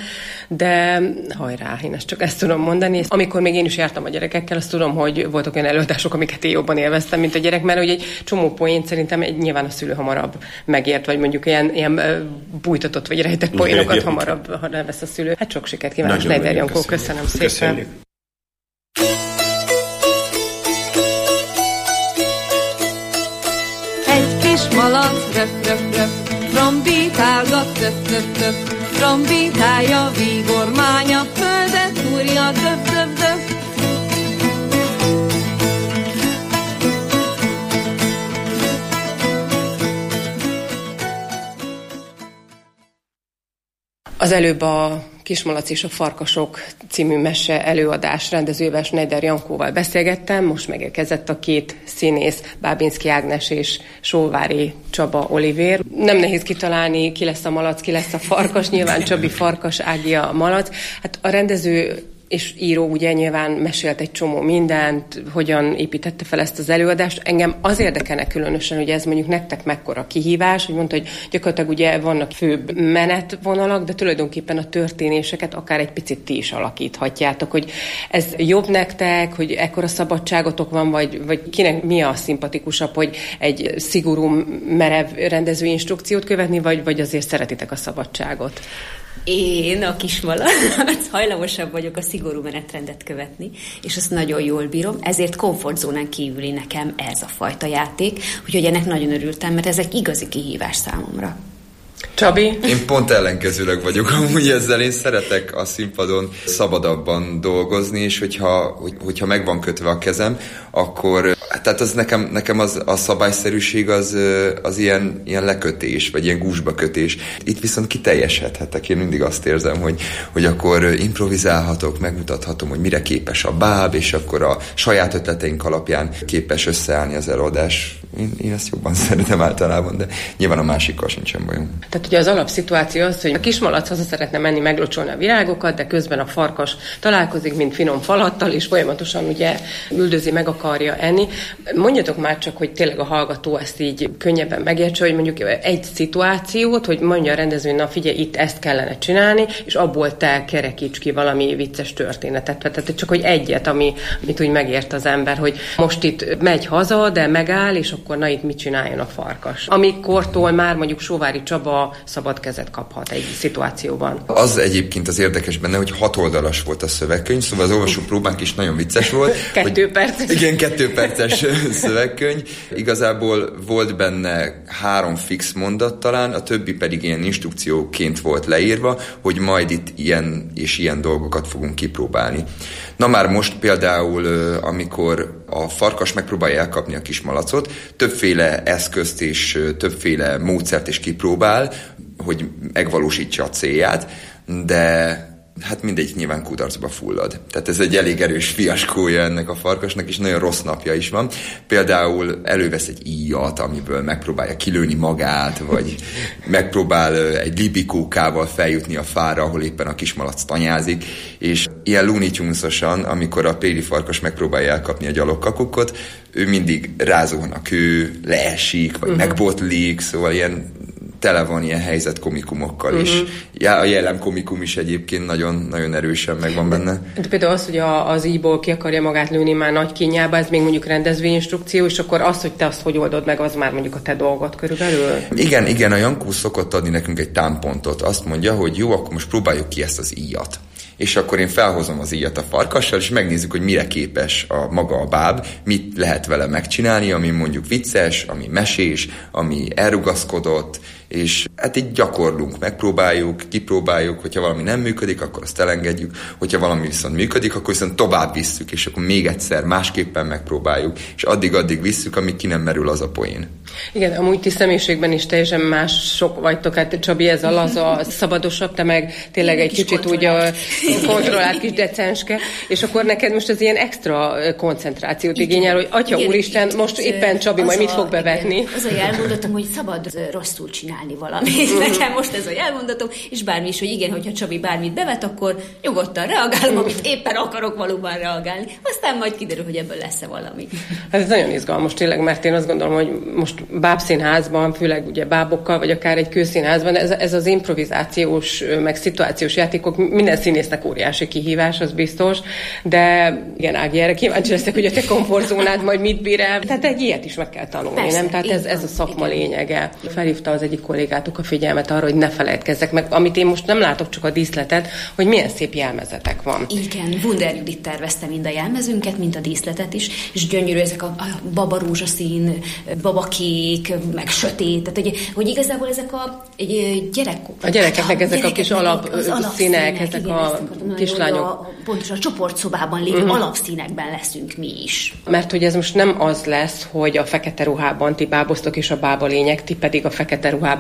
de hajrá, én ezt csak ezt tudom mondani. Amikor még én is jártam a gyerekekkel, azt tudom, hogy voltak olyan előadások, amiket én jobban élveztem, mint a gyerek, mert ugye egy csomó poént szerintem egy, nyilván a szülő hamarabb megért, vagy mondjuk ilyen, ilyen bújtatott vagy rejtett poénokat hamarabb, ha elvesz a szülő. Hát sok sikert kívánok, Schneider Jankó, köszönöm szépen. Köszönjük. Malac, röf, röf, röf, trombitálgat, töf, töf, töf, trombitálja, vígormánya, földet fúrja, töf, töf, töf. Az előbb a Kismalac és a farkasok című mese előadás rendezővel, Schneider Jankóval beszélgettem, most megérkezett a két színész, Bábinszky Ágnes és Solvári Csaba Olivér. Nem nehéz kitalálni, ki lesz a malac, ki lesz a farkas, nyilván Csabi farkas, Ági a malac. Hát a rendező és író ugye nyilván mesélt egy csomó mindent, hogyan építette fel ezt az előadást. Engem az érdekelne különösen, hogy ez mondjuk nektek mekkora kihívás, hogy mondta, hogy gyakorlatilag ugye vannak főbb menetvonalak, de tulajdonképpen a történéseket akár egy picit ti is alakíthatjátok, hogy ez jobb nektek, hogy ekkora szabadságotok van, vagy, vagy kinek mi a szimpatikusabb, hogy egy szigorú, merev rendezői instrukciót követni, vagy, vagy azért szeretitek a szabadságot? Én, a kismalac, hajlamosabb vagyok a szigorú menetrendet követni, és azt nagyon jól bírom, ezért komfortzónán kívüli nekem ez a fajta játék, úgyhogy ennek nagyon örültem, mert ez egy igazi kihívás számomra. Csabi? Én pont ellenkezőleg vagyok amúgy ezzel, én szeretek a színpadon szabadabban dolgozni, és hogyha, hogy, hogyha meg van kötve a kezem, akkor tehát az nekem, nekem az, a szabályszerűség az, az ilyen, ilyen lekötés, vagy ilyen gúzsba kötés. Itt viszont kiteljesedhetek, én mindig azt érzem, hogy, hogy akkor improvizálhatok, megmutathatom, hogy mire képes a báb, és akkor a saját ötleteink alapján képes összeállni az előadás. Én, én ezt jobban szeretem általában, de nyilván a másikkal sincsen bajom. Tehát ugye az alapszituáció az, hogy a kismalac haza szeretne menni meglocsolni a virágokat, de közben a farkas találkozik, mint finom falattal, és folyamatosan ugye üldözi, meg akarja enni. Mondjatok már csak, hogy tényleg a hallgató ezt így könnyebben megértse, hogy mondjuk egy szituációt, hogy mondja a rendező, na figyelj, itt ezt kellene csinálni, és abból te kerekíts ki valami vicces történetet. Tehát csak hogy egyet, ami, amit úgy megért az ember, hogy most itt megy haza, de megáll, és akkor na itt mit csináljon a farkas. Amikortól már mondjuk Sóvári Csaba szabad kezet kaphat egy szituációban. Az egyébként az érdekes benne, hogy hat oldalas volt a szövegkönyv, szóval az olvasó próbánk is nagyon vicces volt. Kettő perces. Igen, kettő perces szövegkönyv. Igazából volt benne három fix mondat talán, a többi pedig ilyen instrukcióként volt leírva, hogy majd itt ilyen és ilyen dolgokat fogunk kipróbálni. Na már most például, amikor a farkas megpróbálja elkapni a kismalacot, többféle eszközt és többféle módszert is kipróbál, hogy megvalósítsa a célját, de hát mindegyik nyilván kudarcba fullad. Tehát ez egy elég erős fiaskója ennek a farkasnak, és nagyon rossz napja is van. Például elővesz egy íjat, amiből megpróbálja kilőni magát, vagy megpróbál egy libikókával feljutni a fára, ahol éppen a kismalac tanyázik, és ilyen Looney Tunes-osan, amikor a préri farkas megpróbálja elkapni a gyalogkakukkot, ő mindig rázuhan a kő, leesik, vagy uh-huh. megbotlik, szóval ilyen tele van ilyen helyzet komikumokkal is. Uh-huh. Ja, a jellem komikum is egyébként nagyon, nagyon erősen megvan benne. De például az, hogy a, az íjból ki akarja magát lőni már nagy kínjába, ez még mondjuk rendezvényinstrukció, és akkor az, hogy te azt hogy oldod meg, az már mondjuk a te dolgod körülbelül? Igen, igen, a Jankó szokott adni nekünk egy támpontot. Azt mondja, hogy jó, akkor most próbáljuk ki ezt az íjat. És akkor én felhozom az íjat a farkassal, és megnézzük, hogy mire képes a maga a báb, mit lehet vele megcsinálni, ami mondjuk vicces, ami mesés, ami elrugaszkodott, és hát így gyakorlunk, megpróbáljuk, kipróbáljuk, hogyha valami nem működik, akkor azt elengedjük, hogyha valami viszont működik, akkor viszont tovább visszük, és akkor még egyszer másképpen megpróbáljuk, és addig-addig visszük, amíg ki nem merül az a poén. Igen, amúgy ti személyiségben is teljesen mások vagytok, hát Csabi ez a laza, szabadosabb, te meg tényleg egy kicsit úgy a kontrollált kis decenske, és akkor neked most az ilyen extra koncentrációt igényel, hogy atya igen, úristen, igen, most éppen Csabi majd mit fog bevetni. Igen, az a jelmondatom, hogy szabad rosszul csinálni valamit. Nekem most ez a jelmondatom, és bármi is, hogy igen, hogyha Csabi bármit bevet, akkor nyugodtan reagálom, amit éppen akarok valóban reagálni. Aztán majd kiderül, hogy ebből lesz-e valami. Ez nagyon izgalmas tényleg, mert én azt gondolom, hogy most bábszínházban, főleg ugye bábokkal, vagy akár egy kőszínházban, ez, ez az improvizációs, meg szituációs játékok minden színésznek óriási kihívás, az biztos, de igen, Ági, erre kíváncsi leszek, hogy a te komfortzónád majd mit bír el. Tehát egy ilyet is meg kell tanulni, persze, nem? Tehát ez, ez a szakma igen. lényege. Felhívta az egyik kollégátok a figyelmet arra, hogy ne felejtkezzek meg, amit én most nem látok, csak a díszletet, hogy milyen szép jelmezetek van. Igen, Wunder Judit tervezte mind a jelmezünket, mint a díszletet is, és gyönyörű ezek a, a babarózsaszín, babakék, meg sötét, tehát hogy, hogy igazából ezek a egy gyerek... A gyerekeknek hát a ezek a kis alapszínek, ezek igen, a kislányok. A, pontosan a csoportszobában lévő uh-huh. alapszínekben leszünk mi is. Mert hogy ez most nem az lesz, hogy a fekete ruhában ti báboztok, és a bába lényeg, ti pedig a fekete ruhában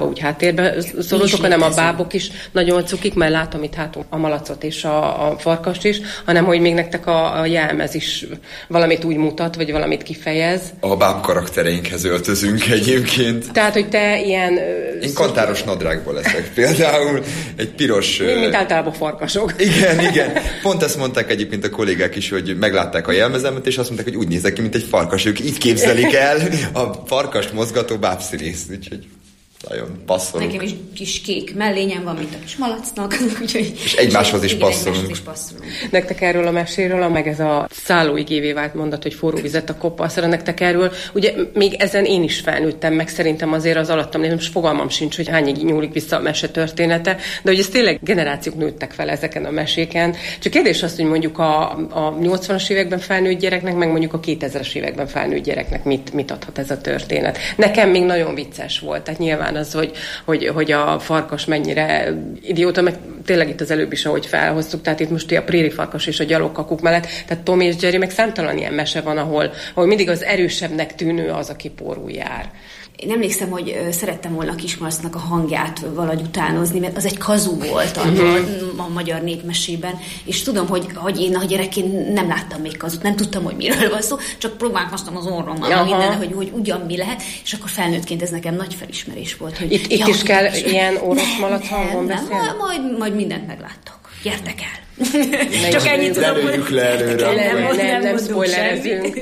bába úgy háttérbe szorultok, hanem a bábok is nagyon cukik, mert látom itt hátul a malacot és a, a farkast is, hanem hogy még nektek a, a jelmez is valamit úgy mutat, vagy valamit kifejez. A báb karaktereinkhez öltözünk egyébként. Tehát, hogy te ilyen... Én kantáros nadrágból leszek például, egy piros... Mint, mint általában farkasok. Igen, igen. Pont ezt mondták egyébként a kollégák is, hogy meglátták a jelmezemet, és azt mondták, hogy úgy nézek ki, mint egy farkas. Ők így képzelik el a farkast mozgató bábszínészt, úgyhogy nagyon passzolunk. Nekem is kis kék mellényem van, mint a kis malacnak. Úgyhogy, és egymáshoz is passzolunk. is passzolunk. Nektek erről a meséről, meg ez a szállóigévé vált mondat, hogy forró vizet a kopaszra, nektek erről, ugye még ezen én is felnőttem, meg szerintem azért az alattam, most fogalmam sincs, hogy hányig nyúlik vissza a mese története, de hogy ez tényleg generációk nőttek fel ezeken a meséken. Csak kérdés az, hogy mondjuk a, a nyolcvanas években felnőtt gyereknek, meg mondjuk a kétezres években felnőtt gyereknek mit, mit adhat ez a történet. Nekem még nagyon vicces volt, tehát nyilván az, hogy, hogy, hogy a farkas mennyire idióta, meg tényleg itt az előbb is, ahogy felhoztuk, tehát itt most a préri farkas és a gyalogkakuk mellett, tehát Tom és Jerry, meg számtalan ilyen mese van, ahol, ahol mindig az erősebbnek tűnő az, aki pórul jár. Én emlékszem, hogy szerettem volna a Kismalacnak a hangját valahogy utánozni, mert az egy kazu volt a, a, a magyar népmesében, és tudom, hogy, hogy én a gyerekként nem láttam még kazut, nem tudtam, hogy miről van szó, csak próbálkoztam az orrommal, minden, hogy, hogy ugyan mi lehet, és akkor felnőttként ez nekem nagy felismerés volt. Hogy itt, itt is kell ilyen orosz malac hangon beszélni? Majd, majd mindent megláttok. Gyertek el! Csak ennyit tudom, hogy le előre. Nem, nem, nem, nem spoilerezünk.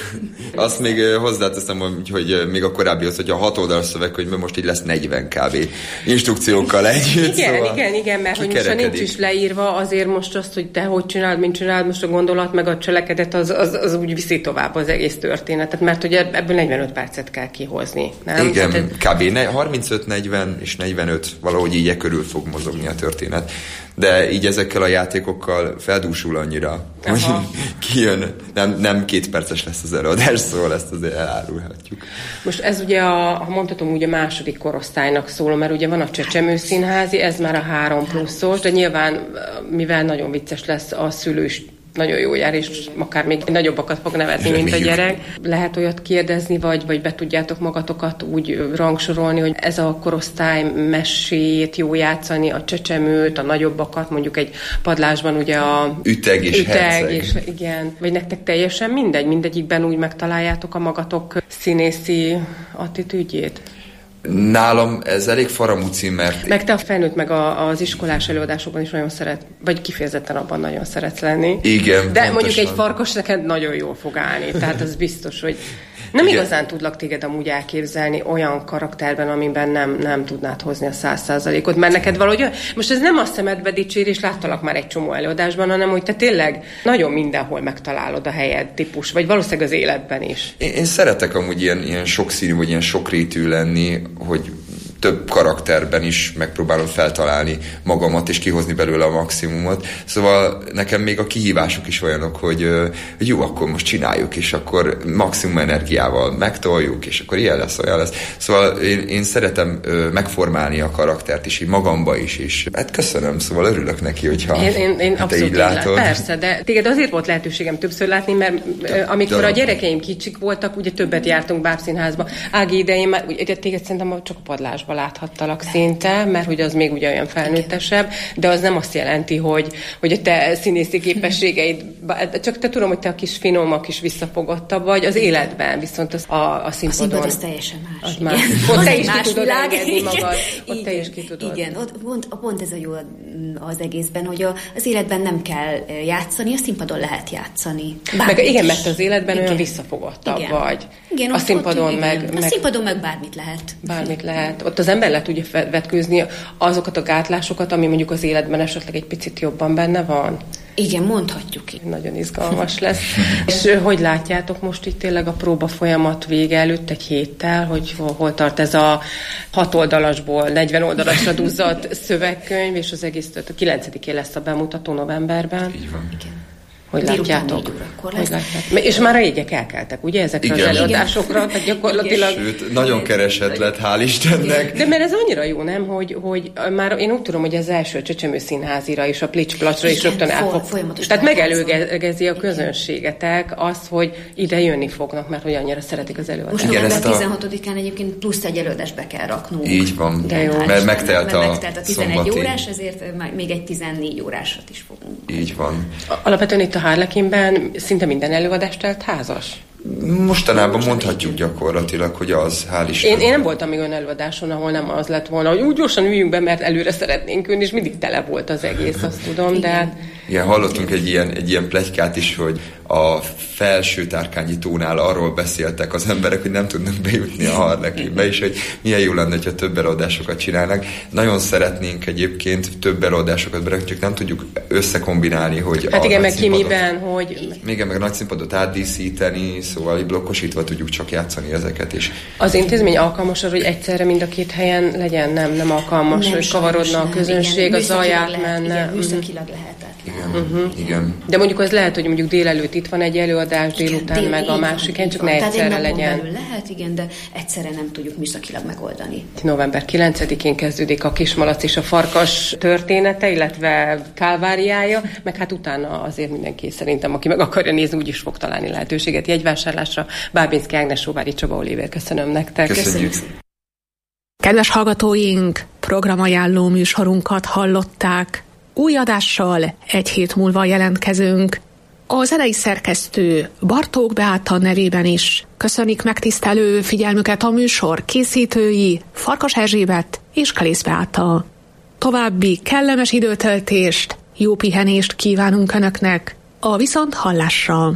Azt még hozzáteszem, hogy, hogy még a korábbihoz, hogy a hat oldalas szövegkönyvben most így lesz negyven kb. Instrukciókkal együtt. Igen, szóval igen, igen, mert hogy most nincs is leírva, azért most azt, hogy te hogy csináld, mint csináld, most a gondolat, meg a cselekedet, az, az, az úgy viszi tovább az egész történetet, mert hogy ebből negyvenöt percet kell kihozni. Nem? Igen, hát, kb. harmincöt, negyven és negyvenöt valahogy így e körül fog mozogni a történet. De így ezekkel a játékokkal feldúsul annyira, hogy kijön, nem, nem két perces lesz az előadás, szóval ezt azért elárulhatjuk. Most ez ugye, a, ha mondhatom, ugye a második korosztálynak szól, mert ugye van a Csecsemő Színházi, ez már a három pluszos, de nyilván, mivel nagyon vicces lesz, a szülő is nagyon jó jár, és akár még nagyobbakat fog nevetni, mint a gyerek. Lehet olyat kérdezni, vagy, vagy be tudjátok magatokat úgy rangsorolni, hogy ez a korosztály mesét jó játszani, a csecsemőt, a nagyobbakat, mondjuk egy padlásban ugye a üteg és üteg, és igen. Vagy nektek teljesen mindegy, mindegyikben úgy megtaláljátok a magatok színészi attitűdjét? Nálam ez elég faramúci, mert... Meg te a felnőtt, meg a, az iskolás előadásokban is nagyon szeret, vagy kifejezetten abban nagyon szeretsz lenni. Igen, de pontosan. Mondjuk egy farkas neked nagyon jól fog állni, tehát az biztos, hogy nem igen. igazán tudlak téged amúgy elképzelni olyan karakterben, amiben nem, nem tudnád hozni a száz százalékot, mert neked valahogy, most ez nem a szemedbe dicsérés, láttalak már egy csomó előadásban, hanem hogy te tényleg nagyon mindenhol megtalálod a helyed típus, vagy valószínűleg az életben is. Én, én szeretek amúgy ilyen, ilyen sokszínű, vagy ilyen sokrétű lenni, hogy több karakterben is megpróbálom feltalálni magamat, és kihozni belőle a maximumot. Szóval nekem még a kihívások is olyanok, hogy, hogy jó, akkor most csináljuk, és akkor maximum energiával megtoljuk, és akkor ilyen lesz, olyan lesz. Szóval én, én szeretem megformálni a karaktert is, így magamba is, és hát köszönöm, szóval örülök neki, hogyha én, én, én te abszolút így látod. Persze, de téged azért volt lehetőségem többször látni, mert de, amikor de, a gyerekeim kicsik voltak, ugye többet jártunk bábszínházba. Ági idején már, ugye téged szerintem csak a padlásba láthattalak szinte, mert hogy az még ugye olyan felnőttesebb, de az nem azt jelenti, hogy, hogy a te színészi képességeid, csak te tudom, hogy te a kis finom, a kis visszafogottabb vagy az életben, viszont az a, a színpadon. A színpad az teljesen más. Az más. Ott te is ki tudod engedni magad. Ott igen, te is ki tudod. Igen, ott pont, pont ez a jó az egészben, hogy a, az életben nem kell játszani, a színpadon lehet játszani. Meg, igen, mert az életben igen. olyan visszafogottabb igen. vagy. Igen, a színpadon ott, meg, igen. meg... A színpadon meg bármit lehet. Bármit lehet. Ott az ember le tudja vetkőzni azokat a gátlásokat, ami mondjuk az életben esetleg egy picit jobban benne van. Igen, mondhatjuk így. Nagyon izgalmas lesz. És hogy látjátok most itt tényleg a próba folyamat vége előtt egy héttel, hogy hol, hol tart ez a hat oldalasból negyven oldalasra duzzadt szövegkönyv, és az egész a kilencedikén lesz a bemutató novemberben. Így van. Igen. Hogy látjátok? Hogy látjátok? És már a jegyek elkeltek, ugye, ezekre igen. az előadásokra, tehát gyakorlatilag... Sőt, nagyon keresett lett, hál' Istennek. De mert ez annyira jó, nem, hogy, hogy már én úgy tudom, hogy az első Csecsemő Színházira és a Plics-Placsra is rögtön el fog... Tehát megelőgezi a közönségetek azt, hogy ide jönni fognak, mert hogy annyira szeretik az előadást. Most november tizenhatodikán egyébként plusz egy előadást be kell raknunk. Így van, de jó. mert megtelt a, megtelt a tizenegy órás, ezért még egy tizennégy órásat is fogunk. Így van. Alapvetően itt a Harlequinben szinte minden előadást telt házas? Mostanában mondhatjuk gyakorlatilag, hogy az, hál' Istennek. Én, én nem voltam még olyan előadáson, ahol nem az lett volna, hogy úgy gyorsan üljünk be, mert előre szeretnénk ülni, és mindig tele volt az egész, azt tudom, de... Igen, hallottunk egy ilyen, egy ilyen pletykát is, hogy a felső Tárkányi tónál arról beszéltek az emberek, hogy nem tudnak bejutni a Harlequinbe, és hogy milyen jó lenne, ha több előadásokat csinálnak. Nagyon szeretnénk egyébként több előadásokat berakni, csak nem tudjuk összekombinálni, hogy hát igen, meg ki miben, hogy... Még meg a nagyszínpadot átdíszíteni, szóval blokkosítva tudjuk csak játszani ezeket is. Az intézmény alkalmas arra, hogy egyszerre mind a két helyen legyen? Nem, nem alkalmas, nem, hogy kavarodna a közönség, igen, a zaját menne. Igen, műszakilag lehetett. Igen, uh-huh. igen. De mondjuk az lehet, hogy mondjuk délelőtt itt van egy előadás, délután dél, meg a másik helyen, csak ne egyszerre legyen. Belül lehet, igen, de egyszerre nem tudjuk műszakilag megoldani. november kilencedikén kezdődik a Kismalac és a Farkas története, illetve kálváriája, meg hát utána azért mindenki szerintem, aki meg akarja nézni, úgyis fog találni lehetőséget jegyvásárlásra. Bábinszky Ágnes, Sóvári Csaba, Olivér, köszönöm nektek. Köszönjük. Kedves hallgatóink, programajánló műsorunkat hallották. Új adással egy hét múlva jelentkezünk. A zenei szerkesztő Bartók Beáta nevében is köszönik megtisztelő figyelmüket a műsor készítői Farkas Erzsébet és Kalész Beáta. További kellemes időtöltést, jó pihenést kívánunk Önöknek a viszont hallásra.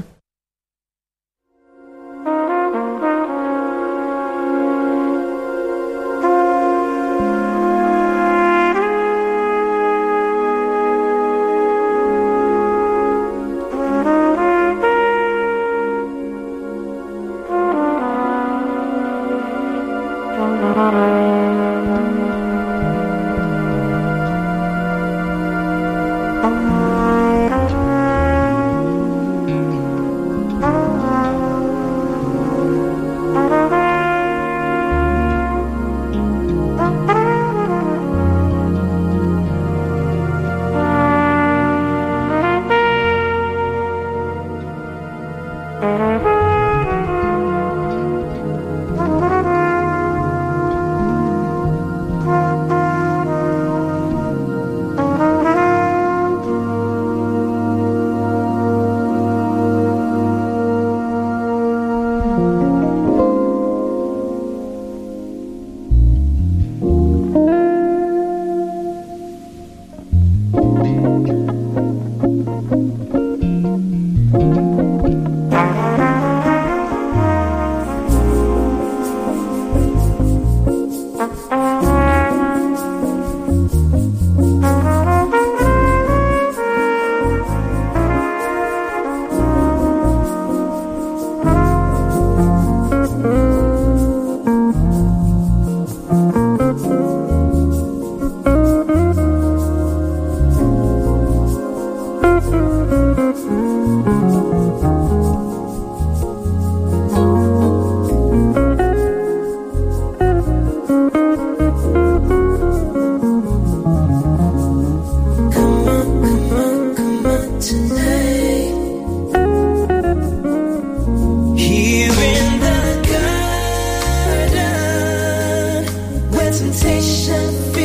Temptation